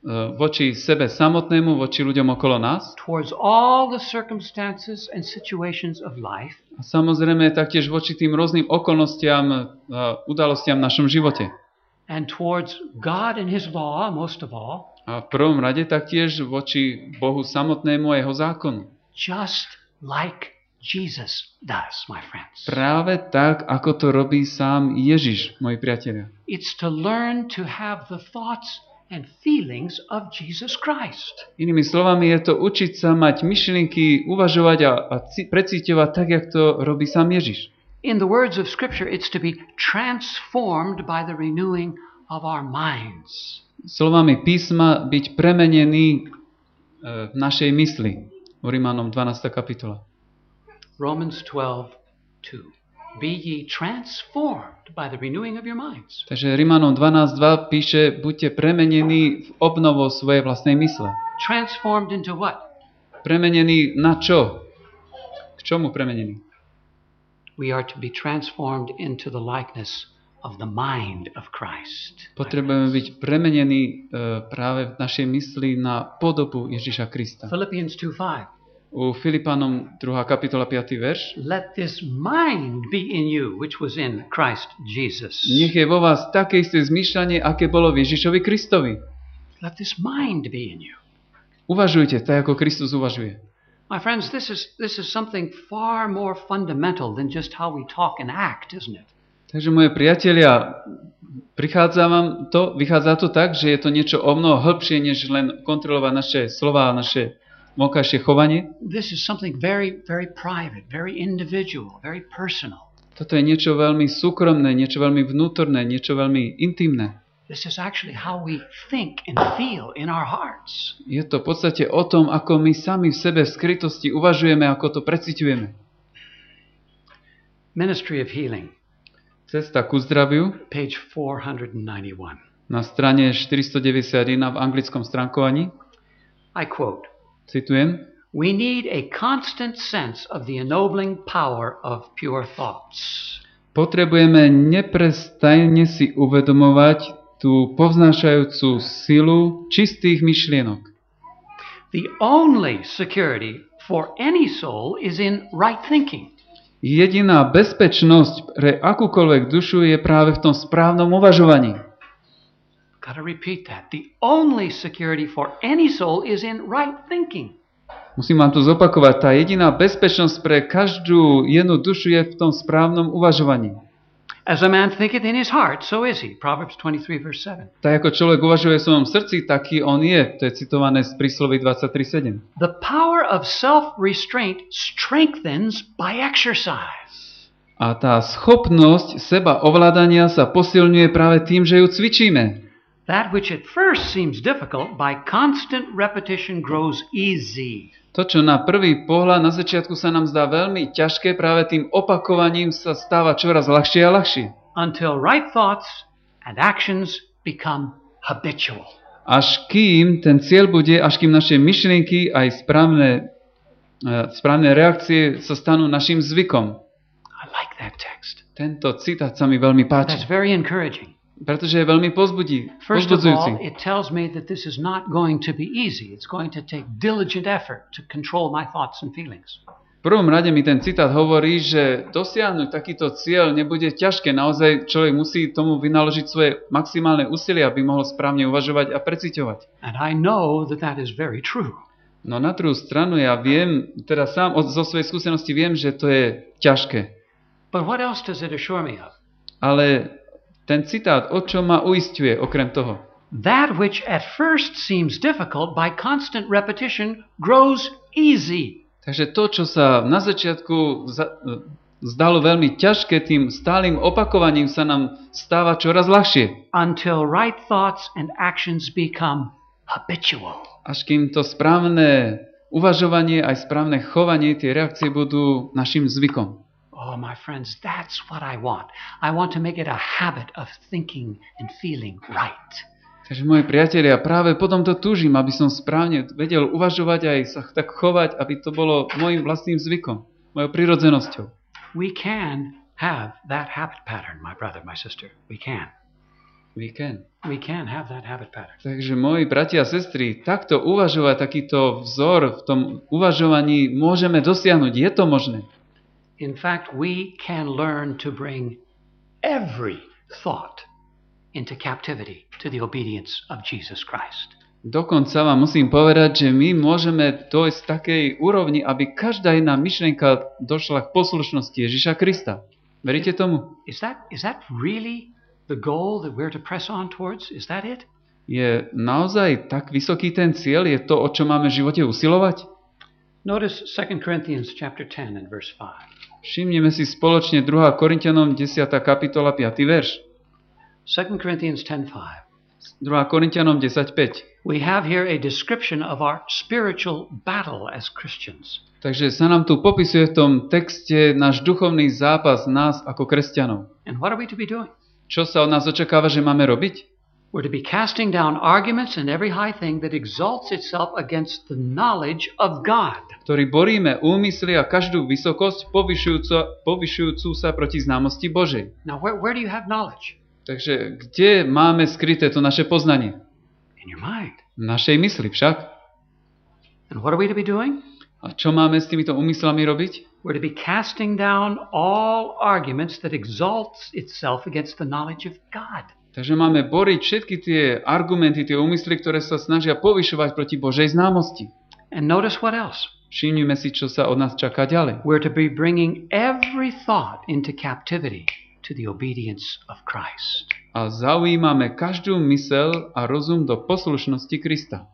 voči sebe samotnému, voči ľuďom okolo nás. Towards all the circumstances and situations of life. A samozrejme taktiež voči tým rôznym okolnostiam, udalostiam v našom živote. And towards God and His law, most of all. A v prvom rade taktiež voči Bohu samotnému a jeho zákonu. Just like Jesus does, my friends. Práve tak, ako to robí sám Ježiš, moji priatelia. It's to learn to have the thoughts and feelings of Jesus Christ. Inými slovami je to učiť sa mať myšlienky, uvažovať a precíťovať tak, jak to robí sám Ježiš. In the words of Scripture, it's to be transformed by the renewing of our minds. Slovami písma byť premenený v našej mysli. U Rimanom 12. kapitola. Romans 12:2. Be ye transformed by the renewing of your minds. Takže Rimanom 12.2 píše, buďte premenení v obnovu svojej vlastnej mysle. Transformed into what? Premenení na čo? K čomu premenení? We are to be transformed into the likeness of the mind of Christ. Potrebujeme byť premenení práve v našej mysli na podobu Ježiša Krista. Philippians 2:5. U Filipanom 2. kapitola 5. verš. Let this mind be in you, which was in Christ Jesus. Nech je vo vás také isté zmýšľanie, aké bolo v Ježišovi Kristovi. Let this mind be in you. Uvažujte tak, ako Kristus uvažuje. My friends, this is something far more fundamental than just how we talk and act, isn't it? Takže moje priatelia, vychádza to tak, že je to niečo o mnoho hĺbšie, než len kontrolovať naše slová, naše vonkajšie chovanie. This is something very, very private, very individual, very personal. Toto je niečo veľmi súkromné, niečo veľmi vnútorné, niečo veľmi intimné. This is actually how we think and feel in our hearts. Je to v podstate o tom, ako my sami v sebe v skrytosti uvažujeme, ako to preciťujeme. Ministry of Healing. Cesta ku zdraviu. Page 491. Na strane 491 v anglickom stránkovaní. I quote. Citujem. We need a constant sense of the ennobling power of pure thoughts. Potrebujeme neprestajne si uvedomovať tú povznášajúcu silu čistých myšlienok. The only security for any soul is in right thinking. Jediná bezpečnosť pre akúkoľvek dušu je práve v tom správnom uvažovaní. Gotta repeat that. The only security for any soul is in right thinking. Musím vám to zopakovať. Tá jediná bezpečnosť pre každú jednu dušu je v tom správnom uvažovaní. As a man thinketh in his heart, so is he. Proverbs 23, verse 7. Tak ako človek uvažuje v svojom srdci, taký on je. To je citované z prísloví 23.7. The power of self-restraint strengthens by exercise. A tá schopnosť seba ovládania sa posilňuje práve tým, že ju cvičíme. That which at first seems difficult, by constant repetition grows easy. To, čo na prvý pohľad na začiatku sa nám zdá veľmi ťažké, práve tým opakovaním sa stáva čoraz ľahšie a ľahšie. Until right thoughts and actions become habitual. Až kým ten cieľ bude, až kým naše myšlienky aj správne reakcie sa stanú našim zvykom. I like that text. Tento citát sa mi veľmi páči. That's very encouraging. Pretože je veľmi First of all, povzbudzujúci. it tells me that this is not going to be easy. It's going to take diligent effort to control my thoughts and feelings. V prvom rade mi ten citát hovorí, že dosiahnuť takýto cieľ nebude ťažké. Naozaj človek musí tomu vynaložiť svoje maximálne úsilie, aby mohol správne uvažovať a preciťovať. And I know that that is very true. No na druhú stranu ja viem, teda sám zo svojej skúsenosti viem, že to je ťažké. But what else does it assure me of? Ale ten citát, o čom ma uisťuje okrem toho? That which at first seems difficult, by constant repetition grows easy. Takže to, čo sa na začiatku zdalo veľmi ťažké, tým stálym opakovaním sa nám stáva čoraz ľahšie. Until right thoughts and actions become habitual. Až kým to správne uvažovanie aj správne chovanie, tie reakcie budú našim zvykom. Oh, my friends, that's what I want. I want to make it a habit of thinking and feeling right. Takže moji priatelia, práve potom to túžim, aby som správne vedel uvažovať aj sa tak chovať, aby to bolo môjim vlastným zvykom, mojou prirodzenosťou. We can have that habit pattern, my brother, my sister. We can. We can. We can have that habit pattern. Takže moji bratia a sestry, takto uvažovať, takýto vzor v tom uvažovaní môžeme dosiahnuť. Je to možné. In fact, we can learn to bring every thought into captivity to the obedience of Jesus Christ. Dokonca vám musím povedať, že my môžeme dojsť z takej úrovni, aby každá jedna myšlienka došla k poslušnosti Ježiša Krista. Veríte tomu? Is that really the goal that we're to press on towards? Is that it? Je naozaj tak vysoký ten cieľ? Je to, o čo máme v živote usilovať? Notice 2 Corinthians chapter 10 and verse 5. Všimneme si spoločne 2. Korinťanom 10. kapitola 5. verš. 2 Corinthians 10:5. 2. Korinťanom 10.5. We have here a description of our spiritual battle as Christians. Takže sa nám tu popisuje v tom texte náš duchovný zápas nás ako kresťanov. And what are we to be doing? Čo sa od nás očakáva, že máme robiť? We're to be casting down arguments and every high thing that exalts itself against the knowledge of God. Ktorý boríme úmysly a každú vysokosť povyšujúcu sa proti známosti Božej. Now where do you have knowledge? Takže kde máme skryté to naše poznanie? In your mind. V našej mysli však. And what are we to be doing? A čo máme s týmito úmyslami robiť? We're to be casting down all arguments that exalts itself against the knowledge of God. Takže máme boriť všetky tie argumenty, tie úmysly, ktoré sa snažia povyšovať proti Božej známosti. And notice what else? Všimnime si, čo sa od nás čaká ďalej. We're to be bringing every thought into captivity to the obedience of Christ. A zaujímame každú myseľ a rozum do poslušnosti Krista.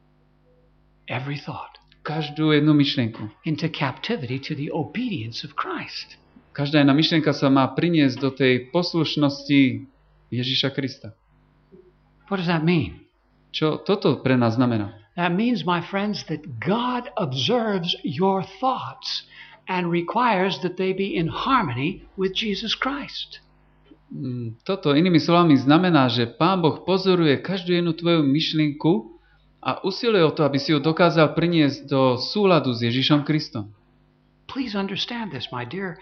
Every thought. Každú jednu myšlienku. Into captivity to the obedience of Christ. Každá jedna myšlienka sa má priniesť do tej poslušnosti Ježiša Krista. What does that mean? Čo toto pre nás znamená? That means, my friends, that God observes your thoughts and requires that they be in harmony with Jesus Christ. Toto inými slovami znamená, že Pán Boh pozoruje každú jednu tvoju myšlienku a usiluje o to, aby si ju dokázal priniesť do súladu s Ježišom Kristom. Please understand this, my dear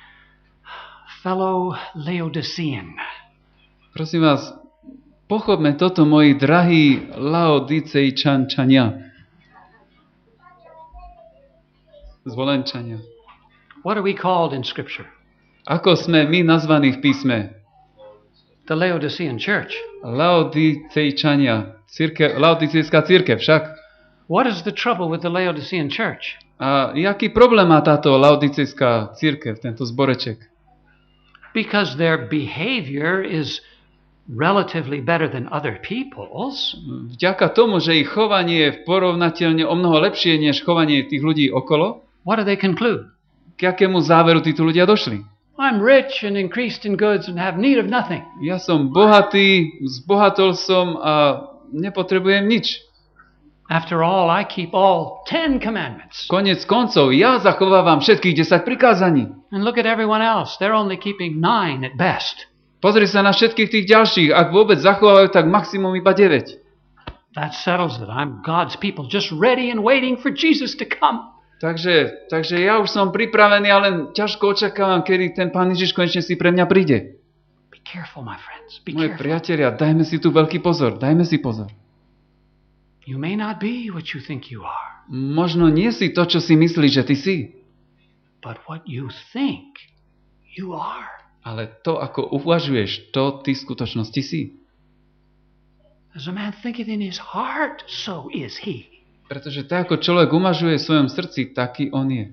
fellow Laodicean. Prosím vás, pochopme toto, moji drahí Laodicejčania. Zvolenčania. What are we called in Scripture? Ako sme my nazvaní v písme? The Laodicean church. Laodicejčania. Laodicejská cirkev však. What is the trouble with the Laodicean church? A jaký problém má táto laodicejská cirkev, tento zboreček? Because their behavior is relatively better than other people's. Vďaka tomu, že ich chovanie je porovnateľne o mnoho lepšie než chovanie tých ľudí okolo, What do they conclude? k akému záveru títo ľudia došli? I'm rich and increased in goods and have need of nothing. Ja som bohatý, zbohatol som a nepotrebujem nič. After all, I keep all 10 commandments. Konec koncov, ja zachovávam všetkých 10 prikázaní. And look at everyone else. They're only keeping 9 at best. Pozri sa na všetkých tých ďalších. Ak vôbec zachovávajú, tak maximum iba 9. That settles it. I'm God's people, just ready and waiting for Jesus to come. Takže ja už som pripravený, ale ťažko očakávam, kedy ten Pán Ježiš konečne si pre mňa príde. Be careful, my friends. Be Moji careful. priatelia, dajme si tu veľký pozor. Dajme si pozor. You may not be what you think you are, Možno nie si to, čo si myslíš, že ty si. but what you think you are. Ale to, ako uvažuješ, to ty v skutočnosti si. As a man thinketh in his heart, so is he. Pretože tak, ako človek uvažuje v svojom srdci, taký on je.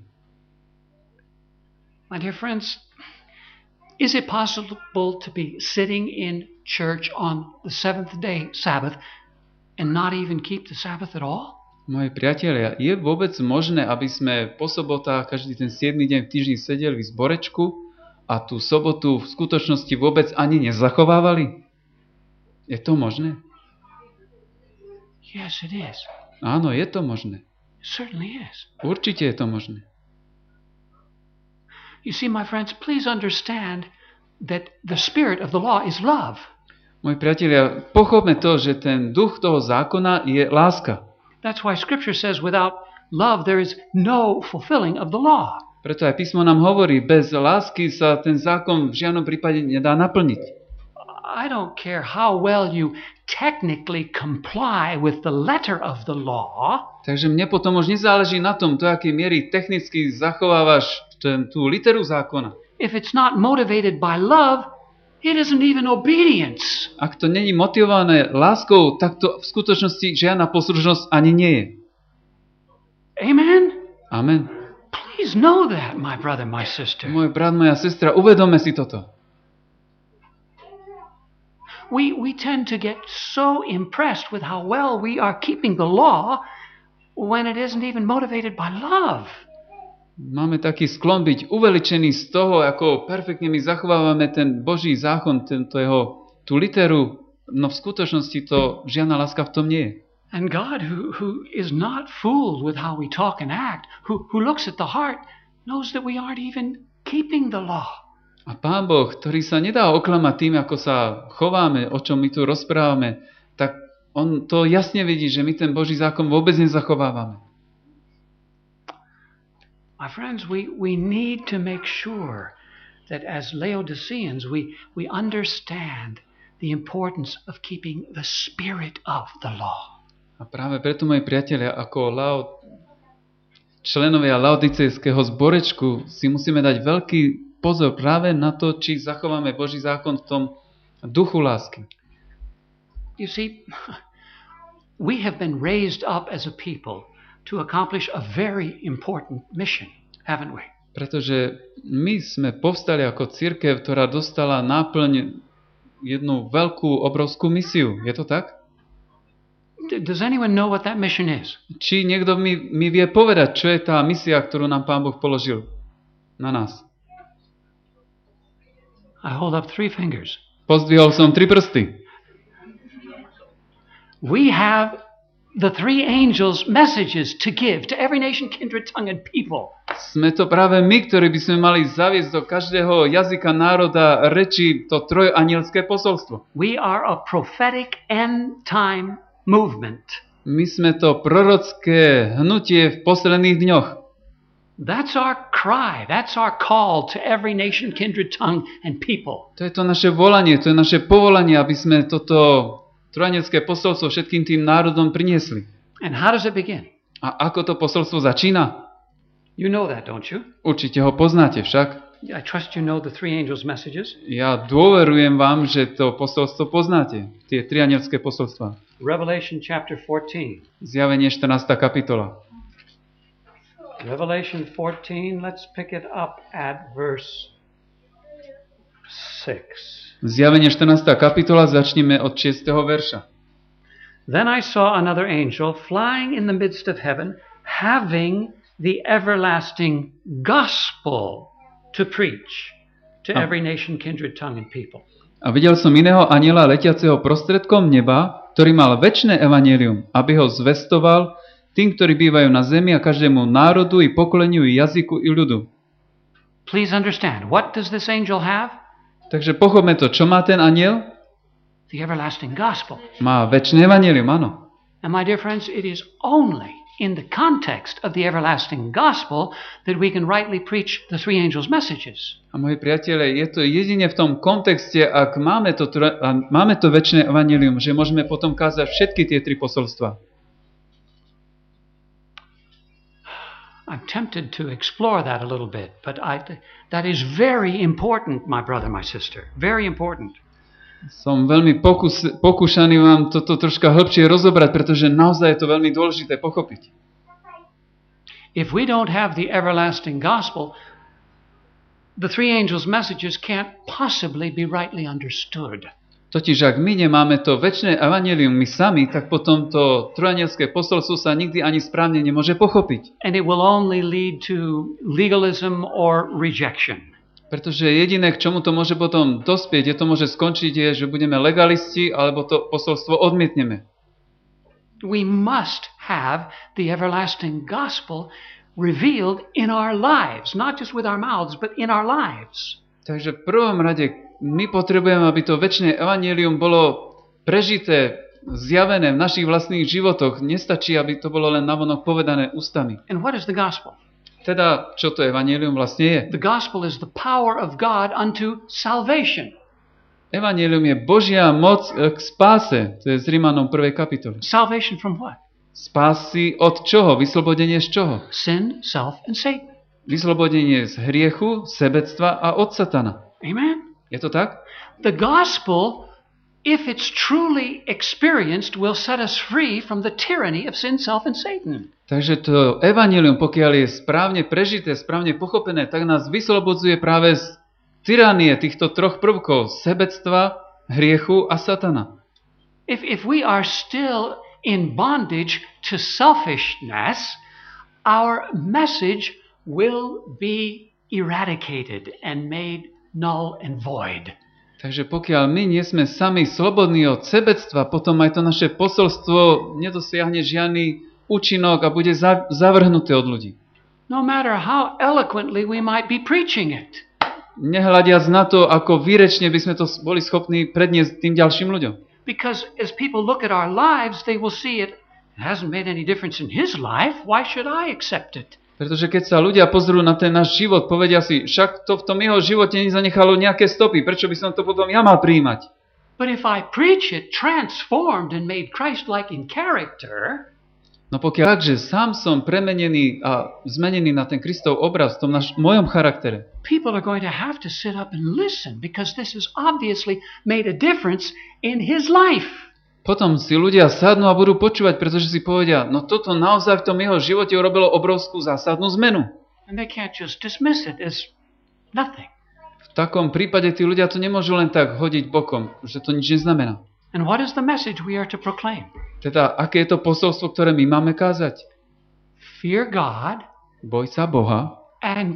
My dear friends, is it possible to be sitting in church on the seventh day Sabbath and not even keep the Sabbath at all? Moji priatelia, je vôbec možné, aby sme po sobotách každý ten 7. deň v týždni sedeli v zborečku a tú sobotu v skutočnosti vôbec ani nezachovávali? Je to možné? Yes, it is. Áno, je to možné. It certainly is. Určite je to možné. You see, my friends, please understand that the spirit of the law is love. Moji priatelia, pochopme to, že ten duch toho zákona je láska. That's why Scripture says without love there is no fulfilling of the law. Preto aj písmo nám hovorí, bez lásky sa ten zákon v žiadnom prípade nedá naplniť. I don't care how well you technically comply with the letter of the law. Takže mne potom už nezáleží na tom, do akej miery technicky zachovávaš tú literu zákona. If it's not motivated by love, it isn't even obedience. Ak to není motivované láskou, tak to v skutočnosti žiadna poslušnosť ani nie je. Amen? Amen. Please know that, my brother, my sister. Môj brat, moja sestra, uvedome si toto. We tend to get so impressed with how well we are keeping the law when it isn't even motivated by love. Máme taký sklon byť uveličený z toho, ako perfektne my zachovávame ten Boží zákon, tú literu, no v skutočnosti to žiadna láska v tom nie je. And God, who is not fooled with how we talk and act, who looks at the heart, knows that we aren't even keeping the law. A Pán Boh, ktorý sa nedá oklamať tým, ako sa chováme, o čom my tu rozprávame, tak on to jasne vidí, že my ten Boží zákon vôbec nezachovávame. My friends, we need to make sure that as Laodiceans we understand the importance of keeping the spirit of the law. A práve preto, moji priatelia, ako členovia laodicejského zborečku si musíme dať veľký pozor práve na to, či zachováme Boží zákon v tom duchu lásky. You see, we have been raised up as a people to accomplish a very important mission, haven't we? Pretože my sme povstali ako cirkev, ktorá dostala náplň jednu veľkú, obrovskú misiu. Je to tak? Does anyone know what that mission is? Či niekto mi vie povedať, čo je tá misia, ktorú nám Pán Boh položil na nás? I hold up 3 fingers. Pozdvihol som 3 prsty. We have the 3 angels' messages to give to every nation, kindred, tongue, and people. Sme to práve my, ktorí by sme mali zaviesť do každého jazyka, národa, reči to trojanielské posolstvo. We are a prophetic end-time movement. My sme to prorocké hnutie v posledných dňoch. That's our cry. That's our call to every nation, kindred, tongue, and people. To je to naše volanie, to je naše povolanie, aby sme toto trojanielské posolstvo všetkým tým národom priniesli. And how does it begin? A ako to posolstvo začína? You know that, don't you? Určite ho poznáte však. I trust you know the 3 angels' messages. Ja dôverujem vám, že to posolstvo poznáte. Tie 3 anielské posolstva. Revelation chapter 14. Zjavenie 14. kapitola. Revelation 14, let's pick it up at verse 6. Zjavenie 14. kapitola, začneme od 6. verša. Then I saw another angel flying in the midst of heaven, having the everlasting gospel to preach to every nation, kindred, tongue, and people. A videl som iného anjela letiaceho prostredkom neba, ktorý mal večné evanjelium, aby ho zvestoval tým, ktorí bývajú na zemi a každému národu i pokoleniu i jazyku i ľudu. Please understand, what does this angel have? Takže pochopme to, čo má ten anjel? The everlasting gospel. Má večné evanjelium, áno. And my dear friends, it is only in the context of the everlasting gospel that we can rightly preach the 3 angels' messages. A moji priatelia, je to jedine v tom kontexte, ak máme to večné evanjelium, že môžeme potom kázať všetky tie 3 posolstva. I'm tempted to explore that a little bit, but that is very important, my brother, my sister. Very important. Som veľmi pokúšaný vám toto troška hĺbšie rozobrať, pretože naozaj je to veľmi dôležité pochopiť. If we don't have the everlasting gospel, the 3 angels' messages can't possibly be rightly understood. Totiž ak my nemáme to večné evanjelium my sami, tak potom to trojanielské posolstvo sa nikdy ani správne nemôže pochopiť. And it will only lead to legalism or rejection. Pretože jediné, k čomu to môže potom dospieť, to môže skončiť, že budeme legalisti, alebo to posolstvo odmietneme. We must have the everlasting gospel revealed in our lives, not just with our mouths, but in our lives. Takže v prvom rade my potrebujeme, aby to večné evanjelium bolo prežité, zjavené v našich vlastných životoch. Nestačí, aby to bolo len navonok povedané ústami. And what is the gospel? Teda, čo to evanjelium vlastne je? The gospel is the power of God unto salvation. Evanjelium je Božia moc k spáse. To je z Rimanom 1. kapitoly. Salvation from what? Spásy od čoho? Vyslobodenie z čoho? Sin, self, and Satan. Vyslobodenie z hriechu, sebectva a od satana. Amen? Je to tak? The gospel, if it's truly experienced, will set us free from the tyranny of sin, self, and Satan. Takže to evanjelium, pokiaľ je správne prežité, správne pochopené, tak nás vyslobodzuje práve z tyranie týchto troch prvkov, sebectva, hriechu a satana. If we are still in bondage to selfishness, our message will be eradicated and made null and void. Takže pokiaľ my nie sme sami slobodní od sebectva, potom aj to naše posolstvo nedosiahne žiadny účinok a bude zavrhnuté od ľudí. No matter how eloquently we might be preaching it. Nehľadiac na to, ako výrečne by sme to boli schopní predniesť tým ďalším ľuďom. Because as people look at our lives, they will see it hasn't made any difference in his life. Why should I accept it? Pretože keď sa ľudia pozrú na ten náš život, povedia si, však to v tom jeho živote nezanechalo nejaké stopy, prečo by som to potom ja mal prijímať? But if I preach it transformed and made Christ-like in character, no pokiaľ takže sám som premenený a zmenený na ten Kristov obraz v tom mojom charaktere, people are going to have to sit up and listen because this has obviously made a difference in his life. potom si ľudia sadnú a budú počúvať, pretože si povedia, no toto naozaj v tom jeho živote urobilo obrovskú zásadnú zmenu. And they can't just dismiss it as nothing. V takom prípade tí ľudia to nemôžu len tak hodiť bokom, že to nič neznamená. And what is the message we are to proclaim? Teda, aké je to posolstvo, ktoré my máme kázať? Fear God Boj sa Boha and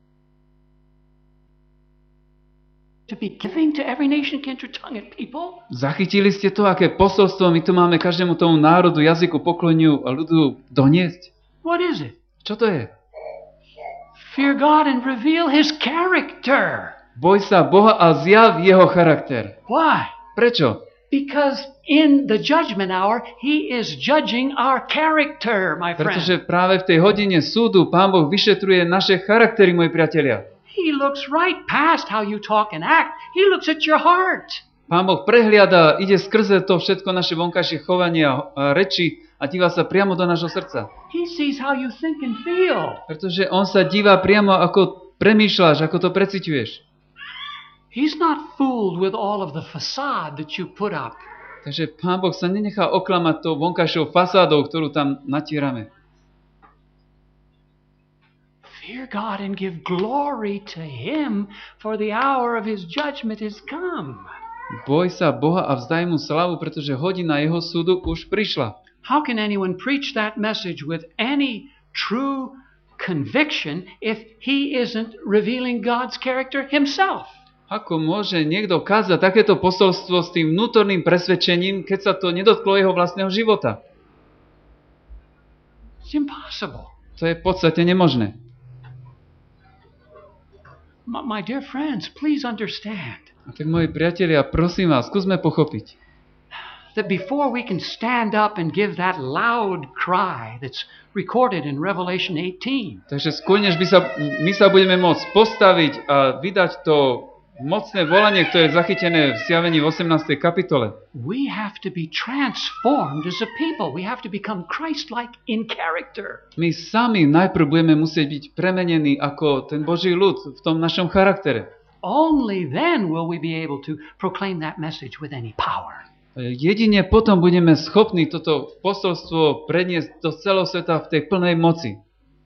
to be giving to every nation, kindred, tongue, and people. Zachytili ste to, aké posolstvo my tu máme každému tomu národu, jazyku, pokloniu a ľudu doniesť? What is it? Čo to je? Fear God and reveal his character. Boj sa Boha a zjav jeho charakter. Why? Prečo? Because in the judgment hour, he is judging our character, my friend. Pretože práve v tej hodine súdu Pán Boh vyšetruje naše charaktery, moji priatelia. He looks right past how you talk and act. He looks at your heart. Pán Boh prehliada, ide skrze to všetko naše vonkajšie chovanie a reči a díva sa priamo do nášho srdca. He sees how you think and feel. Pretože on sa díva priamo, ako premýšľaš, ako to preciťuješ. He's not fooled with all of the facade that you put up. Takže Pán Boh sa nenechá oklamať tou vonkajšou fasádou, ktorú tam natierame. Fear God and give glory to him, for the hour of his judgment is come. Boj sa Boha a vzdaj mu slavu, pretože hodina jeho súdu už prišla. How can anyone preach that message with any true conviction if he isn't revealing God's character himself? Ako môže niekto kázať takéto posolstvo s tým vnútorným presvedčením, keď sa to nedotklo jeho vlastného života? It's impossible. To je v podstate nemožné. My dear friends, please understand A tak moji priatelia, prosím vás, skúsme pochopiť, that before we can stand up and give that loud cry that's recorded in Revelation 18, takže skôr než my sa budeme môcť postaviť a vydať to mocné volanie, ktoré je zachytené v Zjavení v 18. kapitole, we have to be transformed as a people. We have to become Christ-like in character. my sami najprv budeme musieť byť premenení ako ten Boží ľud v tom našom charaktere. Only then will we be able to proclaim that message with any power. Jedine potom budeme schopní toto posolstvo predniesť do celého sveta v tej plnej moci.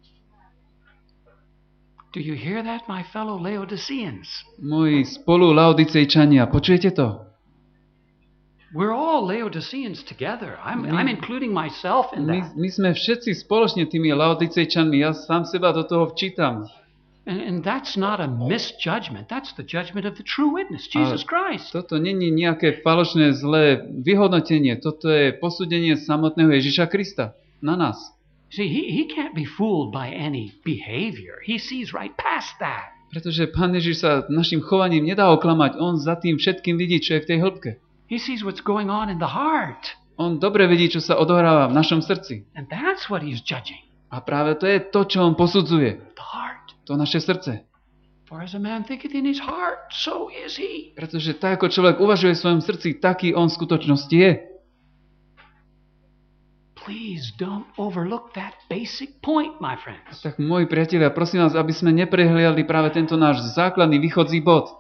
Do you hear that, my fellow Laodiceans? Moji spolu Laodicejčania, počujete to? We're all Laodiceans together. I'm including myself in that. My sme všetci spoločne tými Laodicejčanmi, ja sám seba do toho včítam. And that's not a misjudgment. That's the judgment of the true witness, Jesus Christ. Toto není nejaké falošné zlé vyhodnotenie, toto je posúdenie samotného Ježiša Krista na nás. See, he can't be fooled by any behavior. He sees right past that. Pretože Pán Ježiš sa našim chovaním nedá oklamať, on za tým všetkým vidí, čo je v tej hĺbke. He sees what's going on in the heart. On dobre vidí, čo sa odohráva v našom srdci. And that's what he's judging. A práve to je to, čo on posudzuje. The heart. To naše srdce. For as a man thinketh in his heart, so is he. Pretože tak ako človek uvažuje v svojom srdci, taký on v skutočnosti je. Please don't overlook that basic point, my friends. Tak moji priatelia, prosím vás, aby sme neprehliadli práve tento náš základný východzí bod.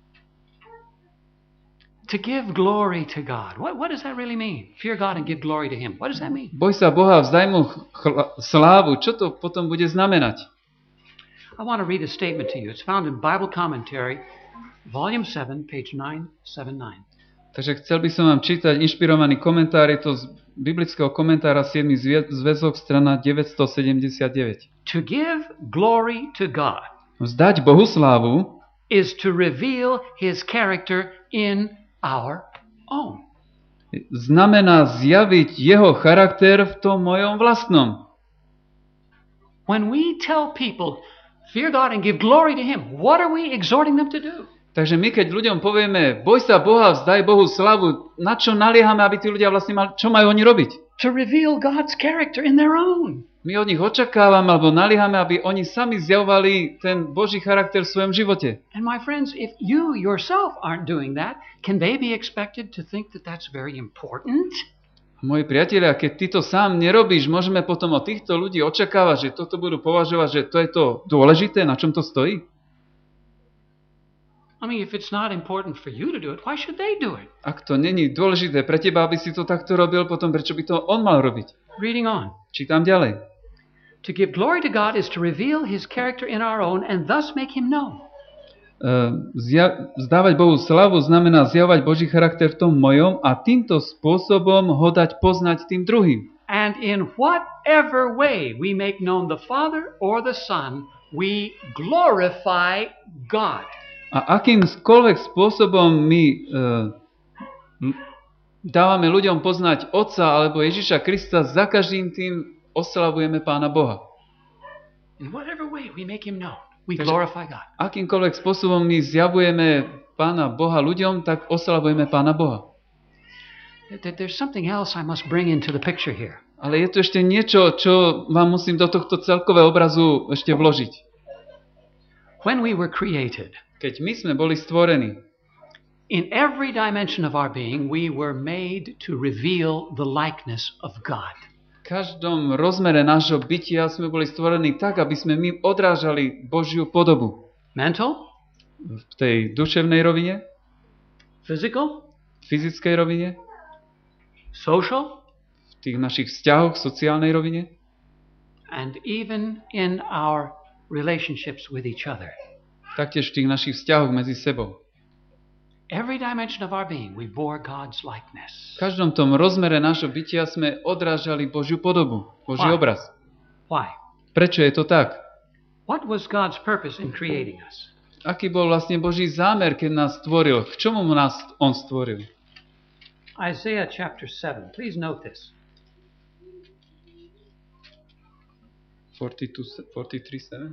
To give glory to God. What does that really mean? Fear God and give glory to Him. What does that mean? Boj sa Boha, vzdaj mu slávu. Čo to potom bude znamenať? I want to read a statement to you. It's found in Bible Commentary, Volume 7, page 979. Takže chcel by som vám čítať inšpirovaný komentár, je to z biblického komentára 7. zväzok, strana 979. To give glory to God Vzdať Bohu slávu is to reveal His character in our own. znamená zjaviť jeho charakter v tom mojom vlastnom. When we tell people, fear God and give glory to Him, what are we exhorting them to do? Takže my, keď ľuďom povieme, boj sa Boha, vzdaj Bohu slavu, na čo naliehame, aby tí ľudia vlastne mali, čo majú oni robiť? To reveal God's character in their own. My od nich očakávame, alebo naliehame, aby oni sami zjavovali ten Boží charakter v svojom živote. And my friends, if you yourself aren't doing that, can they be expected to think that that's very important? Moji priatelia, keď ty to sám nerobíš, môžeme potom od týchto ľudí očakávať, že toto budú považovať, že to je to dôležité, na čom to stojí? I mean, if it's not important for you to do it, why should they do it? Ak to není dôležité pre teba, aby si to takto robil, potom prečo by to on mal robiť? Reading on. Čítam ďalej. To give glory to God is to reveal His character in our own and thus make Him known. Vzdávať Bohu slavu znamená zjavovať Boží charakter v tom mojom a týmto spôsobom ho dať poznať tým druhým. And in whatever way we make known the Father or the Son, we glorify God. A akýmkoľvek spôsobom my dávame ľuďom poznať Otca alebo Ježiša Krista, za každým tým oslavujeme Pána Boha. In whatever way we make Him known, we glorify God. Akýmkoľvek spôsobom my zjavujeme Pána Boha ľuďom, tak oslavujeme Pána Boha. There's something else I must bring into the picture here. Ale je tu ešte niečo, čo vám musím do tohto celkového obrazu ešte vložiť. When we were created, keď my sme boli stvorení, in every dimension of our being, we were made to reveal the likeness of God. V každom rozmere nášho bytia sme boli stvorení tak, aby sme my odrážali Božiu podobu. Mental, v tej duševnej rovine, physical, fyzickej rovine, social, v tých našich vzťahoch, sociálnej rovine, and even in our relationships with each other. Taktiež v tých našich vzťahoch medzi sebou. Every dimension of our being, we bore God's likeness. V každom tom rozmere nášho bytia sme odrážali Božiu podobu, Boží obraz. Why? Prečo je to tak? What was God's purpose in creating us? Aký bol vlastne Boží zámer, keď nás stvoril? K čomu nás on stvoril? Isaiah chapter 7. Please note this. 43:7.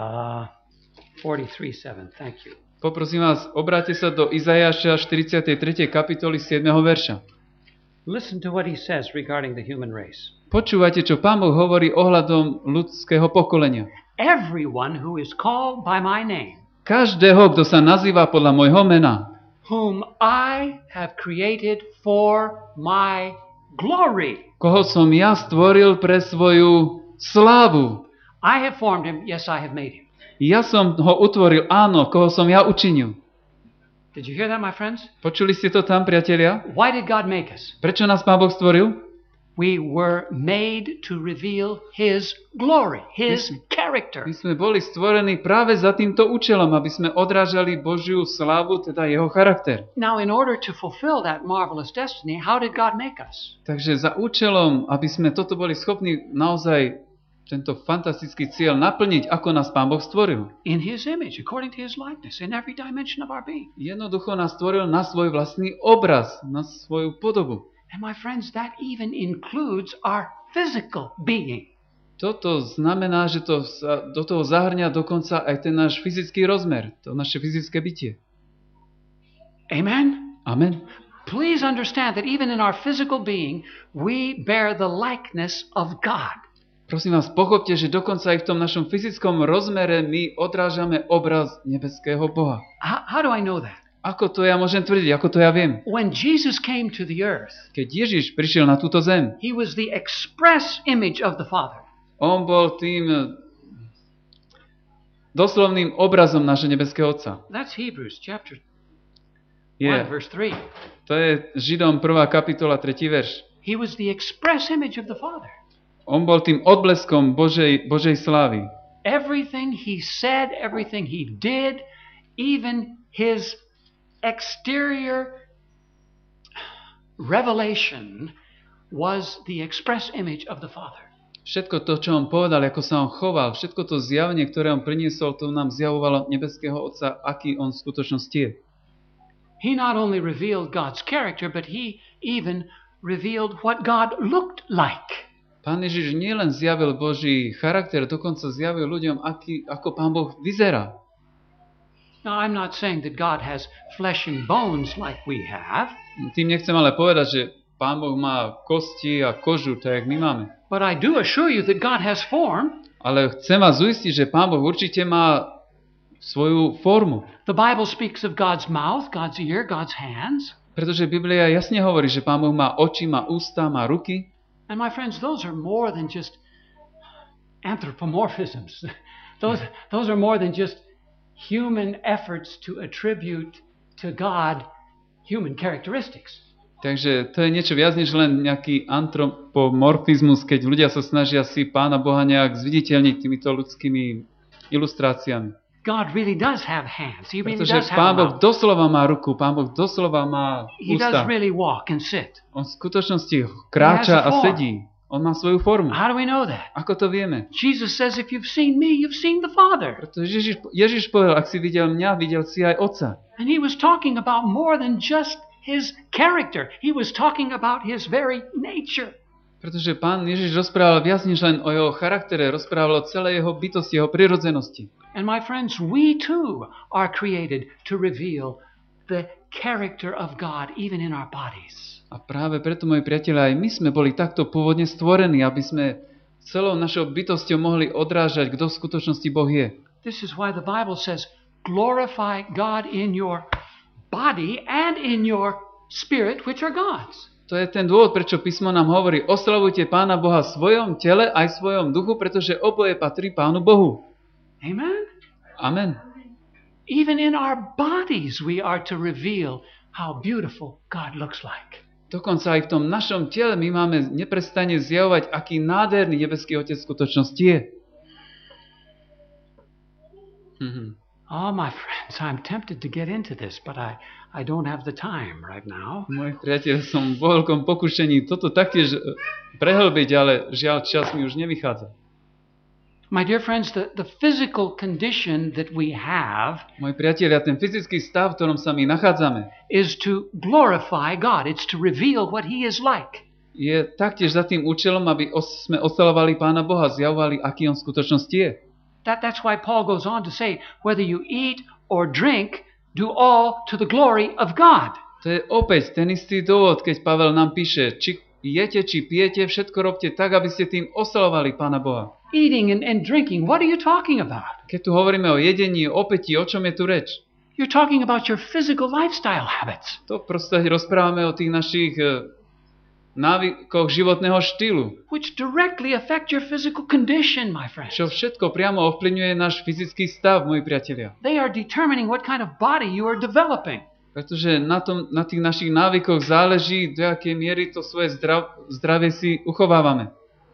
43:7. Thank you. Poprosím vás, obráťte sa do Izaiáša 43. kapitoly 7. verša. Listen to what he says regarding the human race. Počúvajte, čo Pán Boh hovorí ohľadom ľudského pokolenia. Everyone who is called by my name, každého, kto sa nazýva podľa môjho mena, whom I have created for my glory. Koho som ja stvoril pre svoju slávu. I have formed him, yes, I have made him. Ja som ho utvoril, áno, koho som ja učinil. Did you hear that, my friends? Počuli ste to tam, priatelia? Why did God make us? Prečo nás Pán Boh stvoril? We were made to reveal His glory, His character. My sme boli stvorení práve za týmto účelom, aby sme odrážali Božiu slávu, teda jeho charakter. Now, in order to fulfill that marvelous destiny, how did God make us? Takže za účelom, aby sme toto boli schopní naozaj tento fantastický cieľ naplniť, ako nás Pán Boh stvoril. In His image, according to His likeness, in every dimension of our being. Jednoducho nás stvoril na svoj vlastný obraz, na svoju podobu. And my friends, that even includes our physical being. Toto znamená, že to do toho zahrňa dokonca aj ten náš fyzický rozmer, to naše fyzické bytie. Amen? Amen. Please understand that even in our physical being, we bear the likeness of God. Prosím vás, pochopte, že dokonca aj v tom našom fyzickom rozmere my odrážame obraz nebeského Boha. How do I know that? Ako to ja môžem tvrdiť? Ako to ja viem? When Jesus came to the earth, Keď Ježiš prišiel na túto zem, he was the express image of the Father. on bol tým doslovným obrazom nášho nebeského Otca. That's Hebrews chapter 1, Je, verse 3. to je Židom 1. kapitola 3. verš. He was the express image of the Father. On bol tým odbleskom Božej slávy. Everything he said, everything he did, even his exterior revelation was the express image of the Father. Všetko to, čo on povedal, ako sa on choval, všetko to zjavenie, ktoré on priniesol, to nám zjavovalo nebeského Otca, aký on v skutočnosti je. He not only revealed God's character, but he even revealed what God looked like. Pán Ježiš nielen zjavil Boží charakter, dokonca zjavil ľuďom, ako Pán Boh vyzerá. Now, I'm not saying that God has flesh and bones like we have, Tým nechcem ale povedať, že Pán Boh má kosti a kožu, tak jak my máme. but I do assure you that God has form. Ale chcem vás uistiť, že Pán Boh určite má svoju formu. The Bible speaks of God's mouth, God's ear, God's hands. Pretože Biblia jasne hovorí, že Pán Boh má oči, má ústa, má ruky. And my friends, those are more than just anthropomorphisms. Those are more than just human efforts to attribute to God human characteristics. Takže to je niečo viac než len nejaký antropomorfizmus, keď ľudia sa snažia si Pána Boha nejak zviditeľniť týmito ľudskými ilustráciami. God really does have hands. He really Pretože does have Pán a Boh mouth. doslova má ruku, Pán Boh doslova má He does ústa. really walk and sit. On v skutočnosti kráča He has a a form. sedí. On má svoju formu. How do we know that? Ako to vieme? Jesus says, if you've seen me, you've seen the Father. Pretože Ježiš povedal, ak si videl mňa, videl si aj Otca. And he was talking about more than just his character. He was talking about his very nature. Pretože Pán Ježiš rozprával viac než len o jeho charaktere, rozprával o celej jeho bytosti, jeho prirodzenosti. And my friends, we too are created to reveal the character of God even in our bodies. A práve preto, moji priatelia, aj my sme boli takto pôvodne stvorení, aby sme celou našou bytosťou mohli odrážať, kto v skutočnosti Boh je. This is why the Bible says, glorify God in your body and in your spirit, which are God's. To je ten dôvod, prečo písmo nám hovorí, oslavujte Pána Boha v svojom tele aj v svojom duchu, pretože oboje patrí Pánu Bohu. Amen? Amen. Even in our bodies we are to reveal how beautiful God looks like. Dokonca aj v tom našom tele my máme neprestane zjavovať, aký nádherný nebeský Otec v skutočnosti je. Oh, my friends, I'm tempted to get into this, but I don't have the time right now. Môj priateľ, som vo veľkom pokušení toto taktiež prehlbiť, ale žiaľ, čas mi už nevychádza. My dear friends, the physical condition that we have Môj priatelia, ten fyzický stav, v ktorom sa my nachádzame, is to glorify God. It's to reveal what He is like. je taktiež za tým účelom, aby sme oslavovali Pána Boha, zjavovali, aký on v skutočnosti je. That's why Paul goes on to say, whether you eat or drink, do all to the glory of God. To je opäť ten istý dôvod, keď Pavel nám píše, či jete, či pijete, všetko robte tak, aby ste tým oslavovali Pána Boha. Eating and drinking, what are you talking about? Keď tu hovoríme o jedení, o pití, o čom je tu reč? You're talking about your physical lifestyle habits. To proste rozprávame o tých našich návykoch životného štýlu, Which directly affect your physical condition, my friends. čo všetko priamo ovplyvňuje náš fyzický stav, moji priatelia. They are determining what kind of body you are developing. Pretože na tých našich návykoch záleží, do akej miery to svoje zdravie si uchovávame.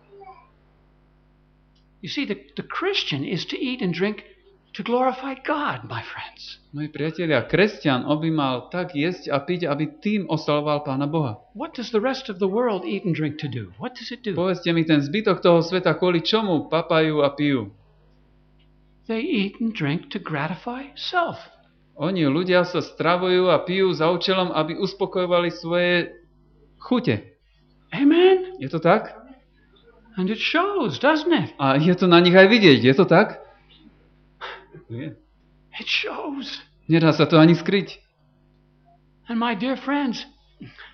You see, the Christian is to eat and drink to glorify God, my friends. Moji priatelia, kresťan by mal tak jesť a piť, aby tým oslavoval Pána Boha. What does the rest of the world eat and drink to do? What does it do? Povedzte mi, ten zbytok toho sveta, kvôli čomu papajú a pijú? They eat and drink to gratify self. Oni, ľudia, sa stravujú a pijú za účelom, aby uspokojovali svoje chute. Amen? Je to tak? And it shows, doesn't it? A je to na nich aj vidieť, je to tak? Nie. It shows. Nedá sa to ani skryť. And my dear friends,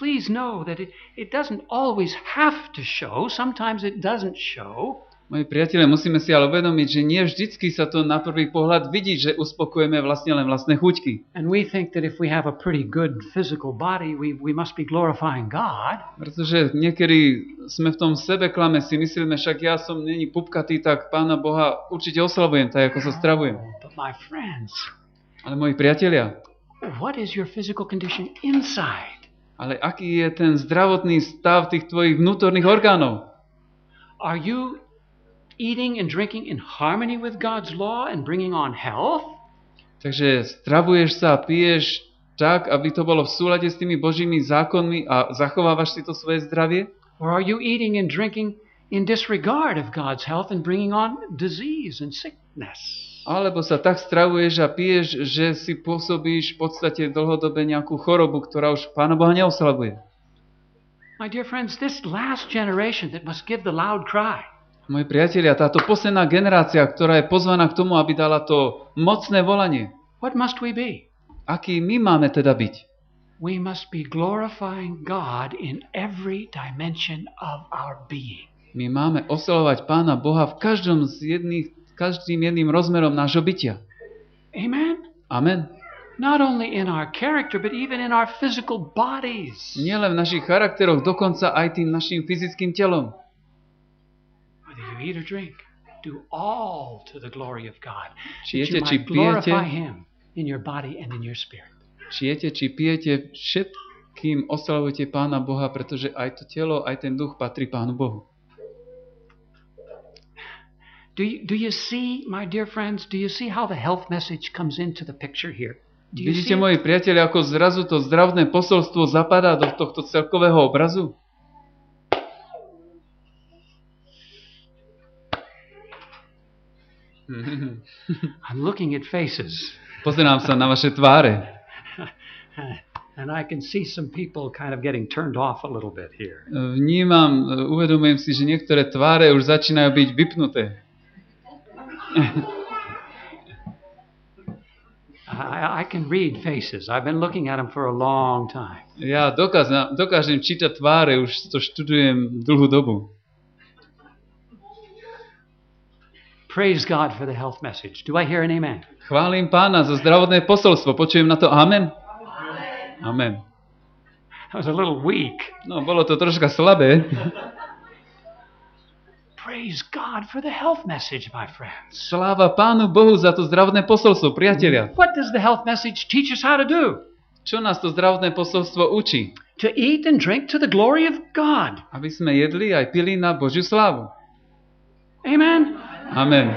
please know that it doesn't always have to show. Sometimes it doesn't show. Moji priatelia, musíme si ale uvedomiť, že nie vždycky sa to na prvý pohľad vidí, že uspokojíme vlastne len vlastné chuťky. And we think that if we have a pretty good physical body, we must be glorifying God. Pretože niekedy sme v tom sebeklame, si myslíme, však ja som není pupkatý, tak Pána Boha určite oslavujem, tak ako sa stravujem. But my friends, Ale moji priatelia, what is your physical condition inside? ale aký je ten zdravotný stav tých tvojich vnútorných orgánov? Are you eating and drinking in harmony with God's law and bringing on health? Takže stravuješ sa a piješ tak, aby to bolo v súlade s tými Božími zákonmi a zachovávaš si to svoje zdravie? Or are you eating and drinking in disregard of God's health and bringing on disease and sickness? Alebo sa tak stravuješ a piješ, že si pôsobíš v podstate dlhodobé nejakú chorobu, ktorá už Pána Boha neoslavuje. My dear friends, this last generation that must give the loud cry, Moji priatelia, táto posledná generácia, ktorá je pozvaná k tomu, aby dala to mocné volanie. what must we be? Aký my máme teda byť? We must be glorifying God in every dimension of our being. My máme oslavovať Pána Boha v každým jedným rozmerom nášho bytia. Amen? Amen. Not only in our character, but even in our physical bodies. Nielen v našich charakteroch, dokonca aj tým našim fyzickým telom. Whether you eat or drink, do all to the glory of God. Či That you jete, či might glorify pijete, Him in your body and in your spirit. či jete, či pijete, všetkým oslavujte Pána Boha, pretože aj to telo, aj ten duch patrí Pánu Bohu. Do you see, my dear friends, do you see how the health message comes into the picture here? Do you Vidíte, see it? moji priatelia, ako zrazu to zdravotné posolstvo zapadá do tohto celkového obrazu? I'm looking at faces. Pozerám sa na vaše tváre. And I can see some people kind of getting turned off a little bit here. Uvedomujem si, že niektoré tváre už začínajú byť vypnuté. I can read faces. I've been looking at them for a long time. Ja dokážem čítať tváre, už to študujem dlhú dobu. Praise God for the health message. Do I hear an amen? Chválim Pána za zdravotné posolstvo. Počujem na to amen? Amen. That was a little weak. No, bolo to troška slabé. Praise God for the health message, my friends. Sláva Pánu Bohu za to zdravotné posolstvo, priatelia. What does the health message teach us how to do? Čo nás to zdravotné posolstvo učí? To eat and drink to the glory of God. Aby sme jedli aj pili na Božiu slávu. Amen? Amen.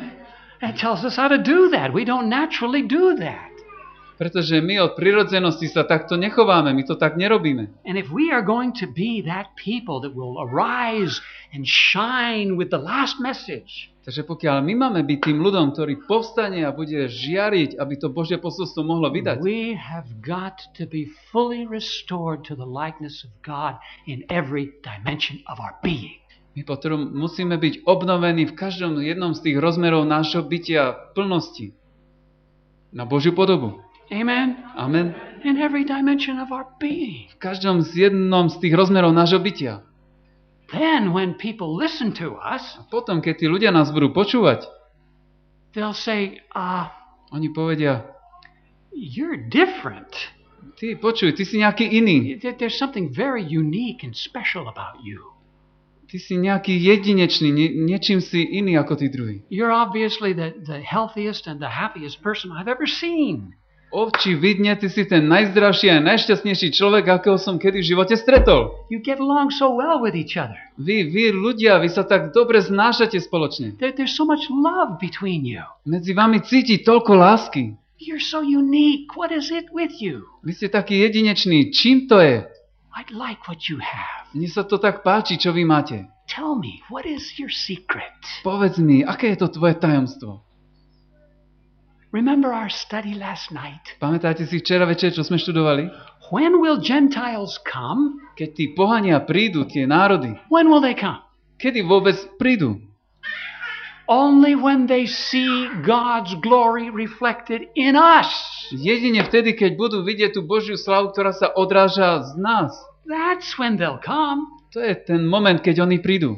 It tells us how to do that. We don't naturally do that. Pretože my od prirodzenosti sa takto nechováme, my to tak nerobíme. And if we are going to be that people that will arise and shine with the last message, Takže pokiaľ my máme byť tým ľudom, ktorý povstane a bude žiariť, aby to Božie posolstvo mohlo vydať, we have got to be fully restored to the likeness of God in every dimension of our being. my potom musíme byť obnovení v každom jednom z tých rozmerov nášho bytia v plnosti. Na Božiu podobu. Amen? Amen. In every dimension of our being. V každom z jednom z tých rozmerov nášho bytia. Then when people listen to us, A potom, keď tí ľudia nás budú počúvať, they'll say, oni povedia, you're different. ty počuj, ty si nejaký iný. There's something very unique and special about you. Ty si nejaký jedinečný, niečím si iný ako tí druhí. You're obviously the healthiest and the happiest person I've ever seen. Očividne, ty si ten najzdravší a najšťastnejší človek, akého som kedy v živote stretol. You get along so well with each other. Vy ľudia, vy sa tak dobre znášate spoločne. There's so much love between you. Medzi vami cíti toľko lásky. You're so unique. What is it with you? Vy ste taký jedinečný. Čím to je? I'd like what you have. Mne sa to tak páči, čo vy máte. Tell me, what is your secret? Povedz mi, aké je to tvoje tajomstvo? Remember our study last night? Pamätáte si včera večer, čo sme študovali? When will Gentiles come? Keď tí pohania prídu, tie národy, When will they come? kedy vôbec prídu? Only when they see God's glory reflected in us. Jedine vtedy, keď budú vidieť tú Božiu slávu, ktorá sa odráža z nás. That's when they'll come. To je ten moment, keď oni prídu.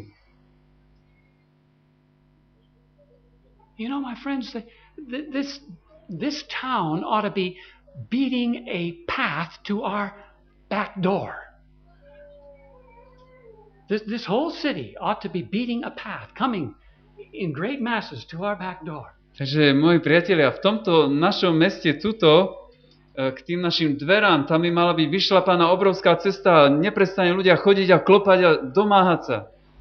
You know, my friends, this town ought to be beating a path to our back door. This whole city ought to be beating a path, coming in great masses to our back door. Takže, moji priatelia, v tomto našom meste tuto, k tým našim dverám, tam by mala byť vyšlapaná obrovská cesta, neprestane ľudia chodiť a klopať a domáhať sa.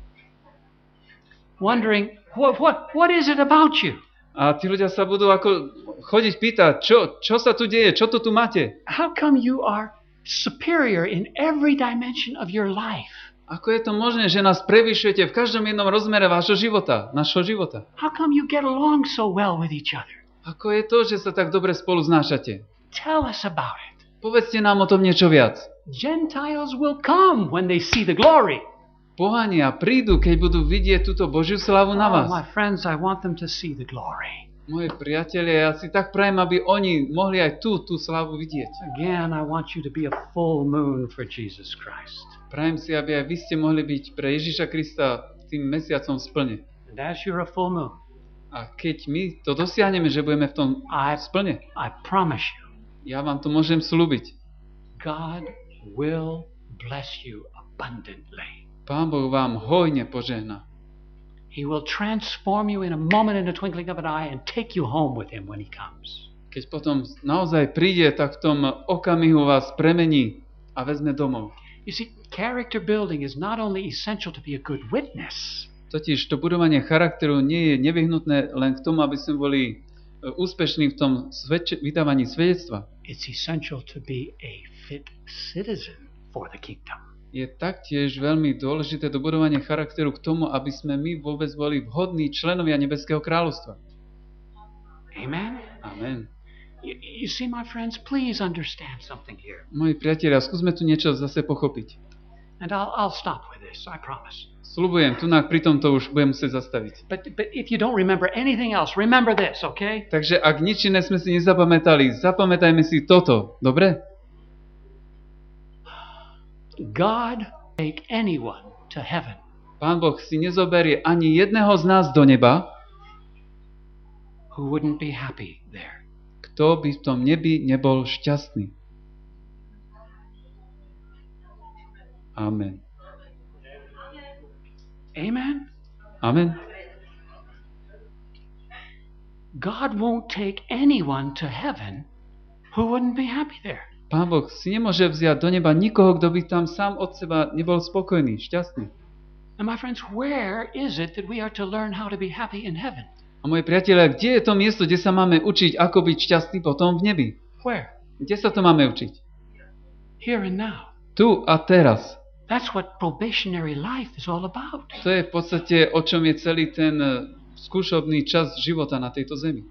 Wondering, what is it about you? A tí ľudia sa budú ako chodiť pýtať, čo sa tu deje, čo to tu máte? How come you are superior in every dimension of your life? Ako je to možné, že nás prevyšujete v každom jednom rozmere vášho života, našho života? How come you get along so well with each other? Ako je to, že sa tak dobre spolu znášate? Tell us about it. Povedzte nám o tom niečo viac. Gentiles will come when they see the glory. Pohania prídu, keď budú vidieť túto Božiu slávu na vás. Oh, my friends, I want them to see the glory. Moji priatelia, ja si tak prajem, aby oni mohli aj tú slávu vidieť. Again, I want you to be a full moon for Jesus Christ. Prajem si, aby aj vy ste mohli byť pre Ježiša Krista tým mesiacom splne. And as you're a full moon, A keď my to dosiahneme, že budeme v tom splne, I promise you, ja vám to môžem slúbiť. God will bless you abundantly. Pán Boh vám hojne požehná. He will transform you in a moment, in the twinkling of an eye, and take you home with him when he comes. Keď potom naozaj príde, tak v tom okamihu vás premení a vezme domov. You see, character building is not only essential to be a good witness. Totiž to budovanie charakteru nie je nevyhnutné len k tomu, aby sme boli úspešní v tom vydávaní svedectva. It's essential to be a fit citizen for the kingdom. Je taktiež veľmi dôležité dobudovanie charakteru k tomu, aby sme my vôbec boli vhodní členovia Nebeského kráľovstva. Amen? Amen. You see, my friends, please understand something here. Moji priatelia, skúsme tu niečo zase pochopiť. And I'll stop with this, I promise. Sľubujem, pri tomto už budem musieť zastaviť. But if you don't remember anything else, remember this, okay? Takže ak nič iné sme si nezapamätali, zapamätajme si toto, dobre? God take anyone to heaven Pán Boh si nezoberie ani jedného z nás do neba, who wouldn't be happy there. kto by v tom nebi nebol šťastný. Amen. Amen? Amen. God won't take anyone to heaven who wouldn't be happy there. Pán Boh si nemôže vziať do neba nikoho, kto by tam sám od seba nebol spokojný, šťastný. And my friends, where is it that we are to learn how to be happy in heaven? A moji priatelia, kde je to miesto, kde sa máme učiť, ako byť šťastný potom v nebi? Where? Kde sa to máme učiť? Here and now. Tu a teraz. That's what probationary life is all about. To je v podstate, o čom je celý ten skúšobný čas života na tejto zemi.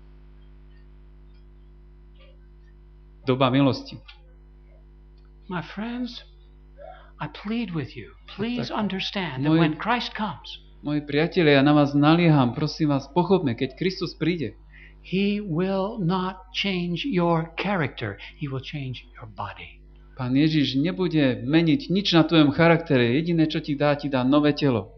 Doba milosti. My friends, I plead with you. Please Tak, understand that when Christ comes, moji priatelia, ja na vás nalieham, prosím vás, pochopme, keď Kristus príde, He will not change your character. He will change your body. Pán Ježiš nebude meniť nič na tvojom charaktere. Jediné, čo ti dá nové telo.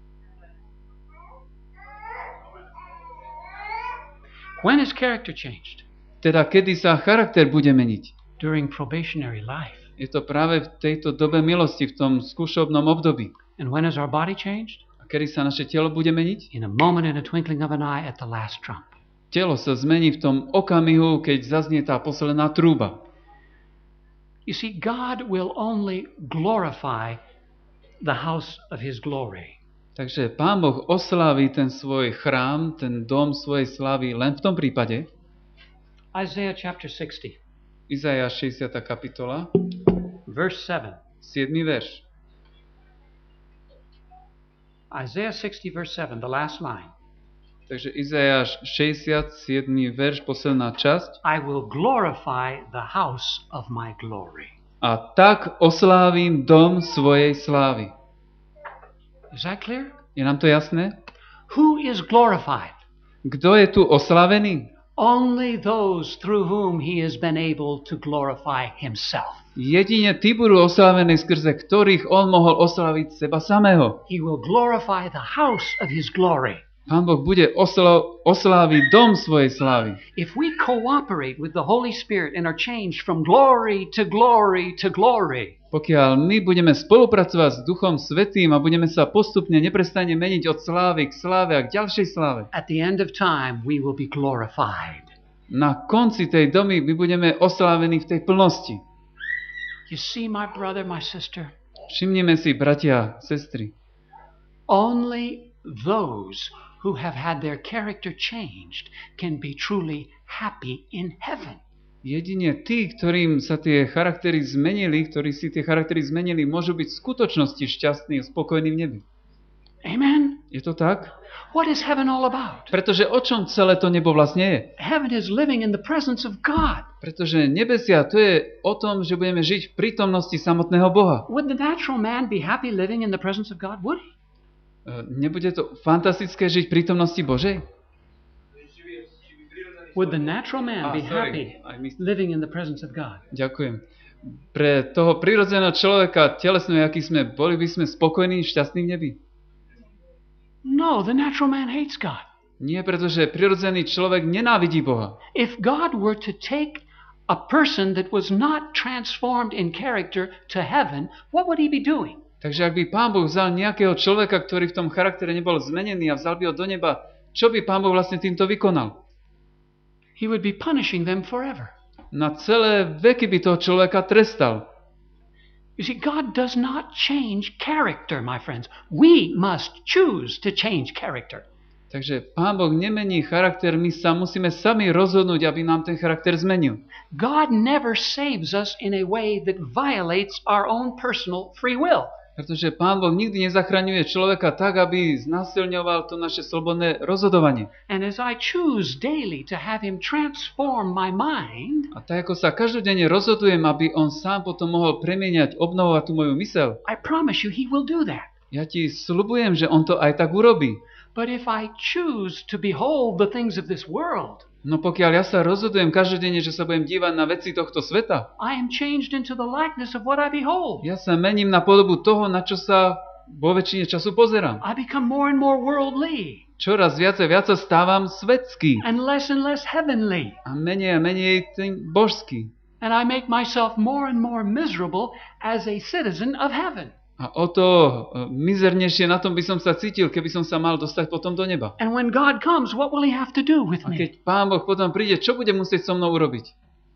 When is character changed? Teda, kedy sa charakter bude meniť? During probationary life. Je to práve v tejto dobe milosti, v tom skúšobnom období. And when is our body changed? A kedy sa naše telo bude meniť? In a moment, in a twinkling of an eye, at the last trump. Telo sa zmení v tom okamihu, keď zaznie tá posledná trúba. You see, God will only glorify the house of His glory. Takže Pán Boh osláví ten svoj chrám, ten dom svojej slávy len v tom prípade. Isaiah chapter 60, Izajáš 60. kapitola, verse 7. 7. verš. Isaiah 60, verse 7, the last line. Takže Izajáš 67. verš, posledná časť. I will glorify the house of my glory. A tak oslávim dom svojej slávy. Is that clear? Je nám to jasné? Who is glorified? Kto je tu oslávený? Only those through whom he has been able to glorify himself. Jedine tí budú oslávení, skrze ktorých on mohol osláviť seba samého. He will glorify the house of his glory. Pán Boh bude osláviť dom svojej slávy. If we cooperate with the Holy Spirit and are changed from glory to glory to glory, Pokiaľ my budeme spolupracovať s Duchom Svätým a budeme sa postupne neprestane meniť od slávy k sláve a k ďalšej sláve, at the end of time we will be glorified. na konci tej domy my budeme oslávení v tej plnosti. You see, my brother, my sister, Všimnime si, bratia, sestry, only those who have had their character changed can be truly happy in heaven. jedine tí, ktorým sa tie charaktery zmenili, ktorí si tie charaktery zmenili, môžu byť v skutočnosti šťastní a spokojní v nebi. Amen? Je to tak? What is heaven all about? Pretože o čom celé to nebo vlastne je? Heaven is living in the presence of God. Pretože nebesia, to je o tom, že budeme žiť v prítomnosti samotného Boha. Would the natural man be happy living in the presence of God? Would he? Nebude to fantastické žiť v prítomnosti Božej? Would the natural man be happy living in the presence of God? Ďakujem. Pre toho prirodzeného človeka, telesného, aký sme, boli by sme spokojní, šťastní v nebi? No, the natural man hates God. Nie, pretože prirodzený človek nenávidí Boha. If God were to take a person that was not transformed in character to heaven, what would he be doing? Takže ak by Pán Boh vzal nejakého človeka, ktorý v tom charaktere nebol zmenený a vzal by ho do neba, čo by Pán Boh vlastne týmto vykonal? He would be punishing them forever. Na celé veky by toho človeka trestal. You see, God does not change character, my friends. We must choose to change character. Takže Pán Boh nemení charakter, my sa musíme sami rozhodnúť, aby nám ten charakter zmenil. God never saves us in a way that violates our own personal free will. Pretože Pán Boh nikdy nezachraňuje človeka tak, aby znásilňoval to naše slobodné rozhodovanie. And as I choose daily to have him transform my mind, A tak ako sa každodenne rozhodujem, aby on sám potom mohol premieňať, obnovovať tú moju myseľ, I promise you he will do that. ja ti sľubujem, že on to aj tak urobí. But if I choose to behold the things of this world, No pokiaľ ja sa rozhodujem každodenne, že sa budem dívať na veci tohto sveta, I am changed into the likeness of what I behold. ja sa mením na podobu toho, na čo sa vo väčšine času pozerám. I become more and more worldly Čoraz viac a viac sa stávam svetský and less heavenly. a menej tým božský. And I make myself more and more miserable as a citizen of heaven. A o to mizernejšie na tom by som sa cítil, keby som sa mal dostať potom do neba. And when God comes, what will he have to do with A me? keď Pán Boh potom príde, čo bude musieť so mnou urobiť?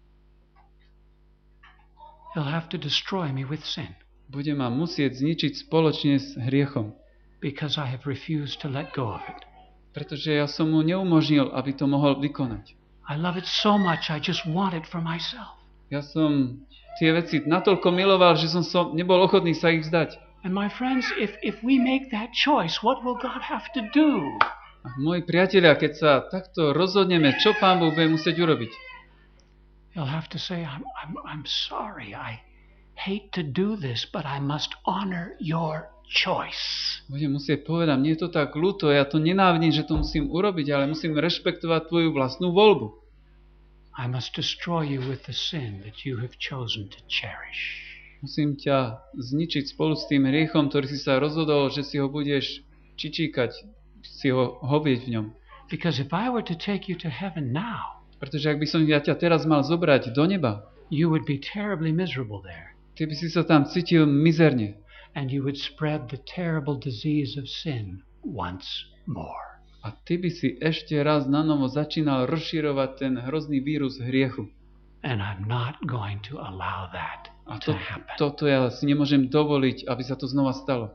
He'll have to destroy me with sin Bude ma musieť zničiť spoločne s hriechom. because I have refused to let go of it. Pretože ja som mu neumožnil, aby to mohol vykonať. I love it so much, I just want it for myself. Ja som tie veci natoľko miloval, že som nebol ochotný sa ich vzdať. And my friends, if we make that choice, what will God have to do? A moji priatelia, keď sa takto rozhodneme, čo Pán Boh bude musieť urobiť? He'll have to say, I'm sorry, I hate to do this, but I must honor your choice. Bude musieť povedať, mne je to tak ľúto, ja to nenávidím, že to musím urobiť, ale musím rešpektovať tvoju vlastnú voľbu. I must destroy you with the sin that you have chosen to cherish. Musím ťa zničiť spolu s tým hriechom, ktorý si sa rozhodol, že si ho budeš čičíkať, si ho hovieť v ňom. Because if I were to take you to heaven now, Pretože ak by som ja ťa teraz mal zobrať do neba, you would be terribly miserable there. ty by si sa tam cítil mizerne. And you would spread the terrible disease of sin once more. A ty by si ešte raz na novo začínal rozširovať ten hrozný vírus hriechu. And I'm not going to allow that A to happen. toto ja si nemôžem dovoliť, aby sa to znova stalo.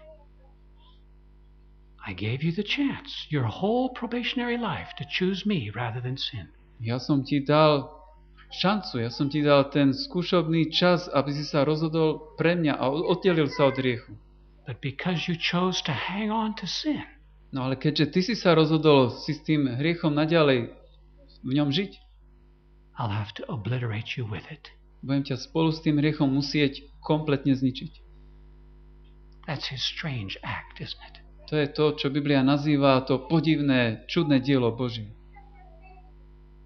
I gave you the chance, your whole probationary life, to choose me rather than sin. Ja som ti dal šancu, ja som ti dal ten skúšobný čas, aby si sa rozhodol pre mňa a oddelil sa od hriechu. But because you chose to hang on to sin, No ale keďže ty si sa rozhodol si s tým hriechom naďalej v ňom žiť, I'll have to obliterate you with it. budem ťa spolu s tým hriechom musieť kompletne zničiť. That's his strange act, isn't it? To je to, čo Biblia nazýva to podivné, čudné dielo Božie.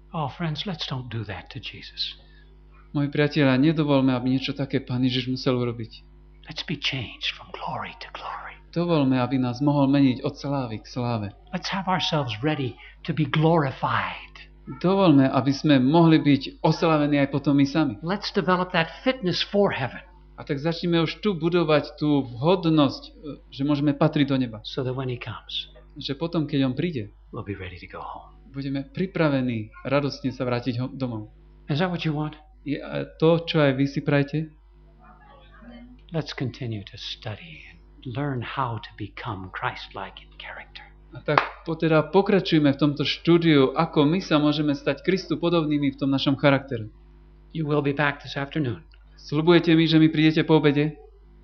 Oh, friends, let's don't do that to Jesus. Moji priatelia, nedovolme, aby niečo také Pán Ježiš musel urobiť. Let's be changed from glory to glory. Dovolme, aby nás mohol meniť od slávy k sláve. Let's have ourselves ready to be glorified. Dovolme, aby sme mohli byť oslávení aj potom my sami. Let's develop that fitness for heaven. A tak začneme už tu budovať tú vhodnosť, že môžeme patriť do neba. So that when he comes, Že potom, keď on príde, we'll be ready to go home. budeme pripravení radostne sa vrátiť domov. Is that what you want? Je to, čo aj vy si prajete? Let's continue to study and learn how to become Christ-like in character. A tak teda pokračujeme v tomto štúdiu, ako my sa môžeme stať Kristu podobnými v tom našom charaktere. You will be back this afternoon. Sľubujete mi, že mi prídete po obede?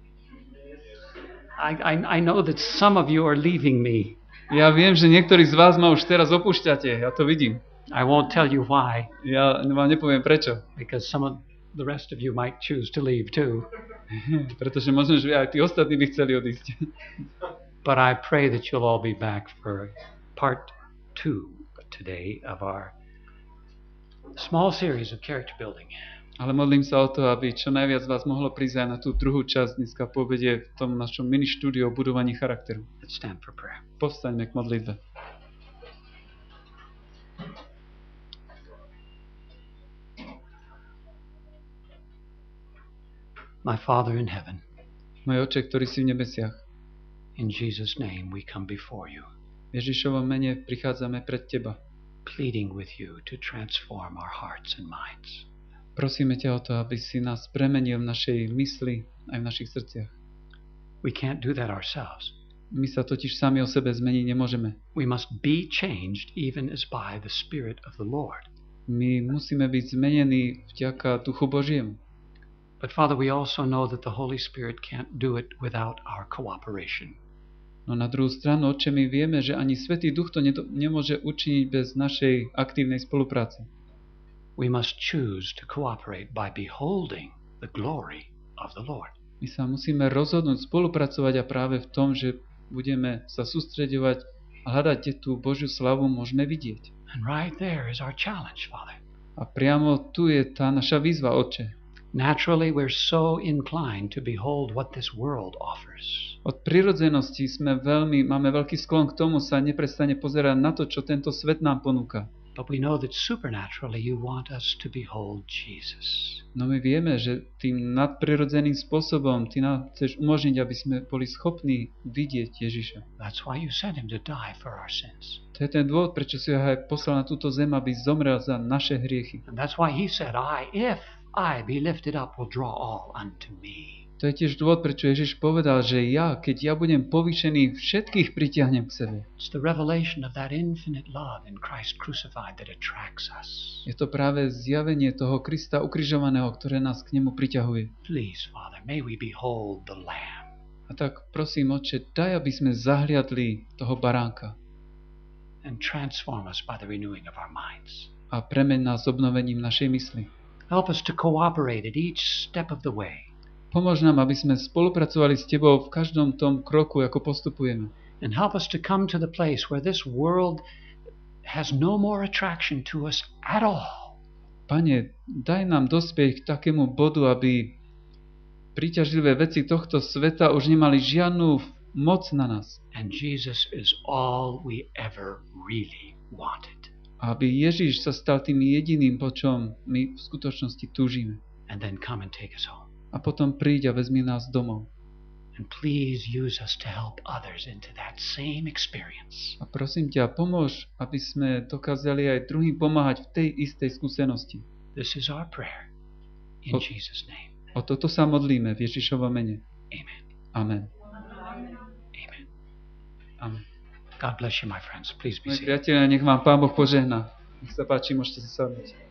I know that some of you are leaving me. Ja viem, že niektorí z vás ma už teraz opúšťate, ja to vidím. I won't tell you why, Ja vám nepoviem prečo. because some of the rest of you might choose to leave too. Pretože možno, že aj tí ostatní by chceli odísť. But I pray that you'll all be back for part 2 today of our small series of character building. Ale modlím sa o to, aby čo najviac vás mohlo prísť aj na tú druhú časť dneska po obede v tom našom mini štúdiu o budovaní charakteru. Let's stand for prayer. Povstaňme k modlitbe. My Father in heaven, Môj Oče, ktorý si v nebesiach, in Jesus' name we come before you, v Ježišovom mene prichádzame pred Teba. pleading with you to transform our hearts and minds. Prosíme ťa o to, aby si nás premenil v našej mysli aj v našich srdciach. We can't do that ourselves. My sa totiž sami o sebe zmeniť nemôžeme. We must be changed even as by the Spirit of the Lord. My musíme byť zmenení vďaka Duchu Božiemu. But Father, we also know that the Holy Spirit can't do it without our cooperation. No na druhú stranu, Otče, my vieme, že ani Svätý Duch to nemôže učiniť bez našej aktívnej spolupráce. We must choose to cooperate by beholding the glory of the Lord. My sa musíme rozhodnúť spolupracovať a práve v tom, že budeme sa sústreďovať a hľadať, kde tú Božiu slavu môžeme vidieť. And right there is our challenge, Father. A priamo tu je tá naša výzva, Otče. Naturally, we're so inclined to behold what this world offers. Od prirodzenosti máme veľký sklon k tomu sa neprestane pozerať na to, čo tento svet nám ponúka. But we know that supernaturally you want us to behold Jesus. No my vieme, že tým nadprirodzeným spôsobom ty nám chceš umožniť, aby sme boli schopní vidieť Ježiša. That's why you sent him to die for our sins. To je ten dôvod, prečo si ho aj poslal na túto zem, aby zomrel za naše hriechy. And that's why he said, if I be lifted up, will draw all unto me. To je tiež dôvod, prečo Ježiš povedal, že keď ja budem povýšený, všetkých pritiahnem k sebe. It's the revelation of that infinite love in Christ crucified that attracts us. Je to práve zjavenie toho Krista ukrižovaného, ktoré nás k nemu priťahuje. Please, Father, may we behold the Lamb. A tak prosím, Otče, daj, aby sme zahliadli toho baránka And transform us by the renewing of our minds. a premeň nás obnovením našej mysli. Help us to cooperate at each step of the way. Pomôž nám, aby sme spolupracovali s Tebou v každom tom kroku, ako postupujeme. And help us to come to the place where this world has no more attraction to us at all. Pane, daj nám dospieť k takému bodu, aby príťažlivé veci tohto sveta už nemali žiadnu moc na nás. And Jesus is all we ever really wanted. Aby Ježiš sa stal tým jediným, po čom my v skutočnosti túžime. And then come and take us home. A potom príď a vezmi nás domov. And please use us to help others into that same experience. A prosím ťa, pomôž, aby sme dokázali aj druhým pomáhať v tej istej skúsenosti. This is our prayer. In Jesus' name. O toto sa modlíme v Ježišovom mene. Amen. Amen. Amen. Amen. God bless you, my friends. Please be Moji seated. priatelia, nech vám Pán Boh požehná. Nech sa páči, môžete si sadnúť.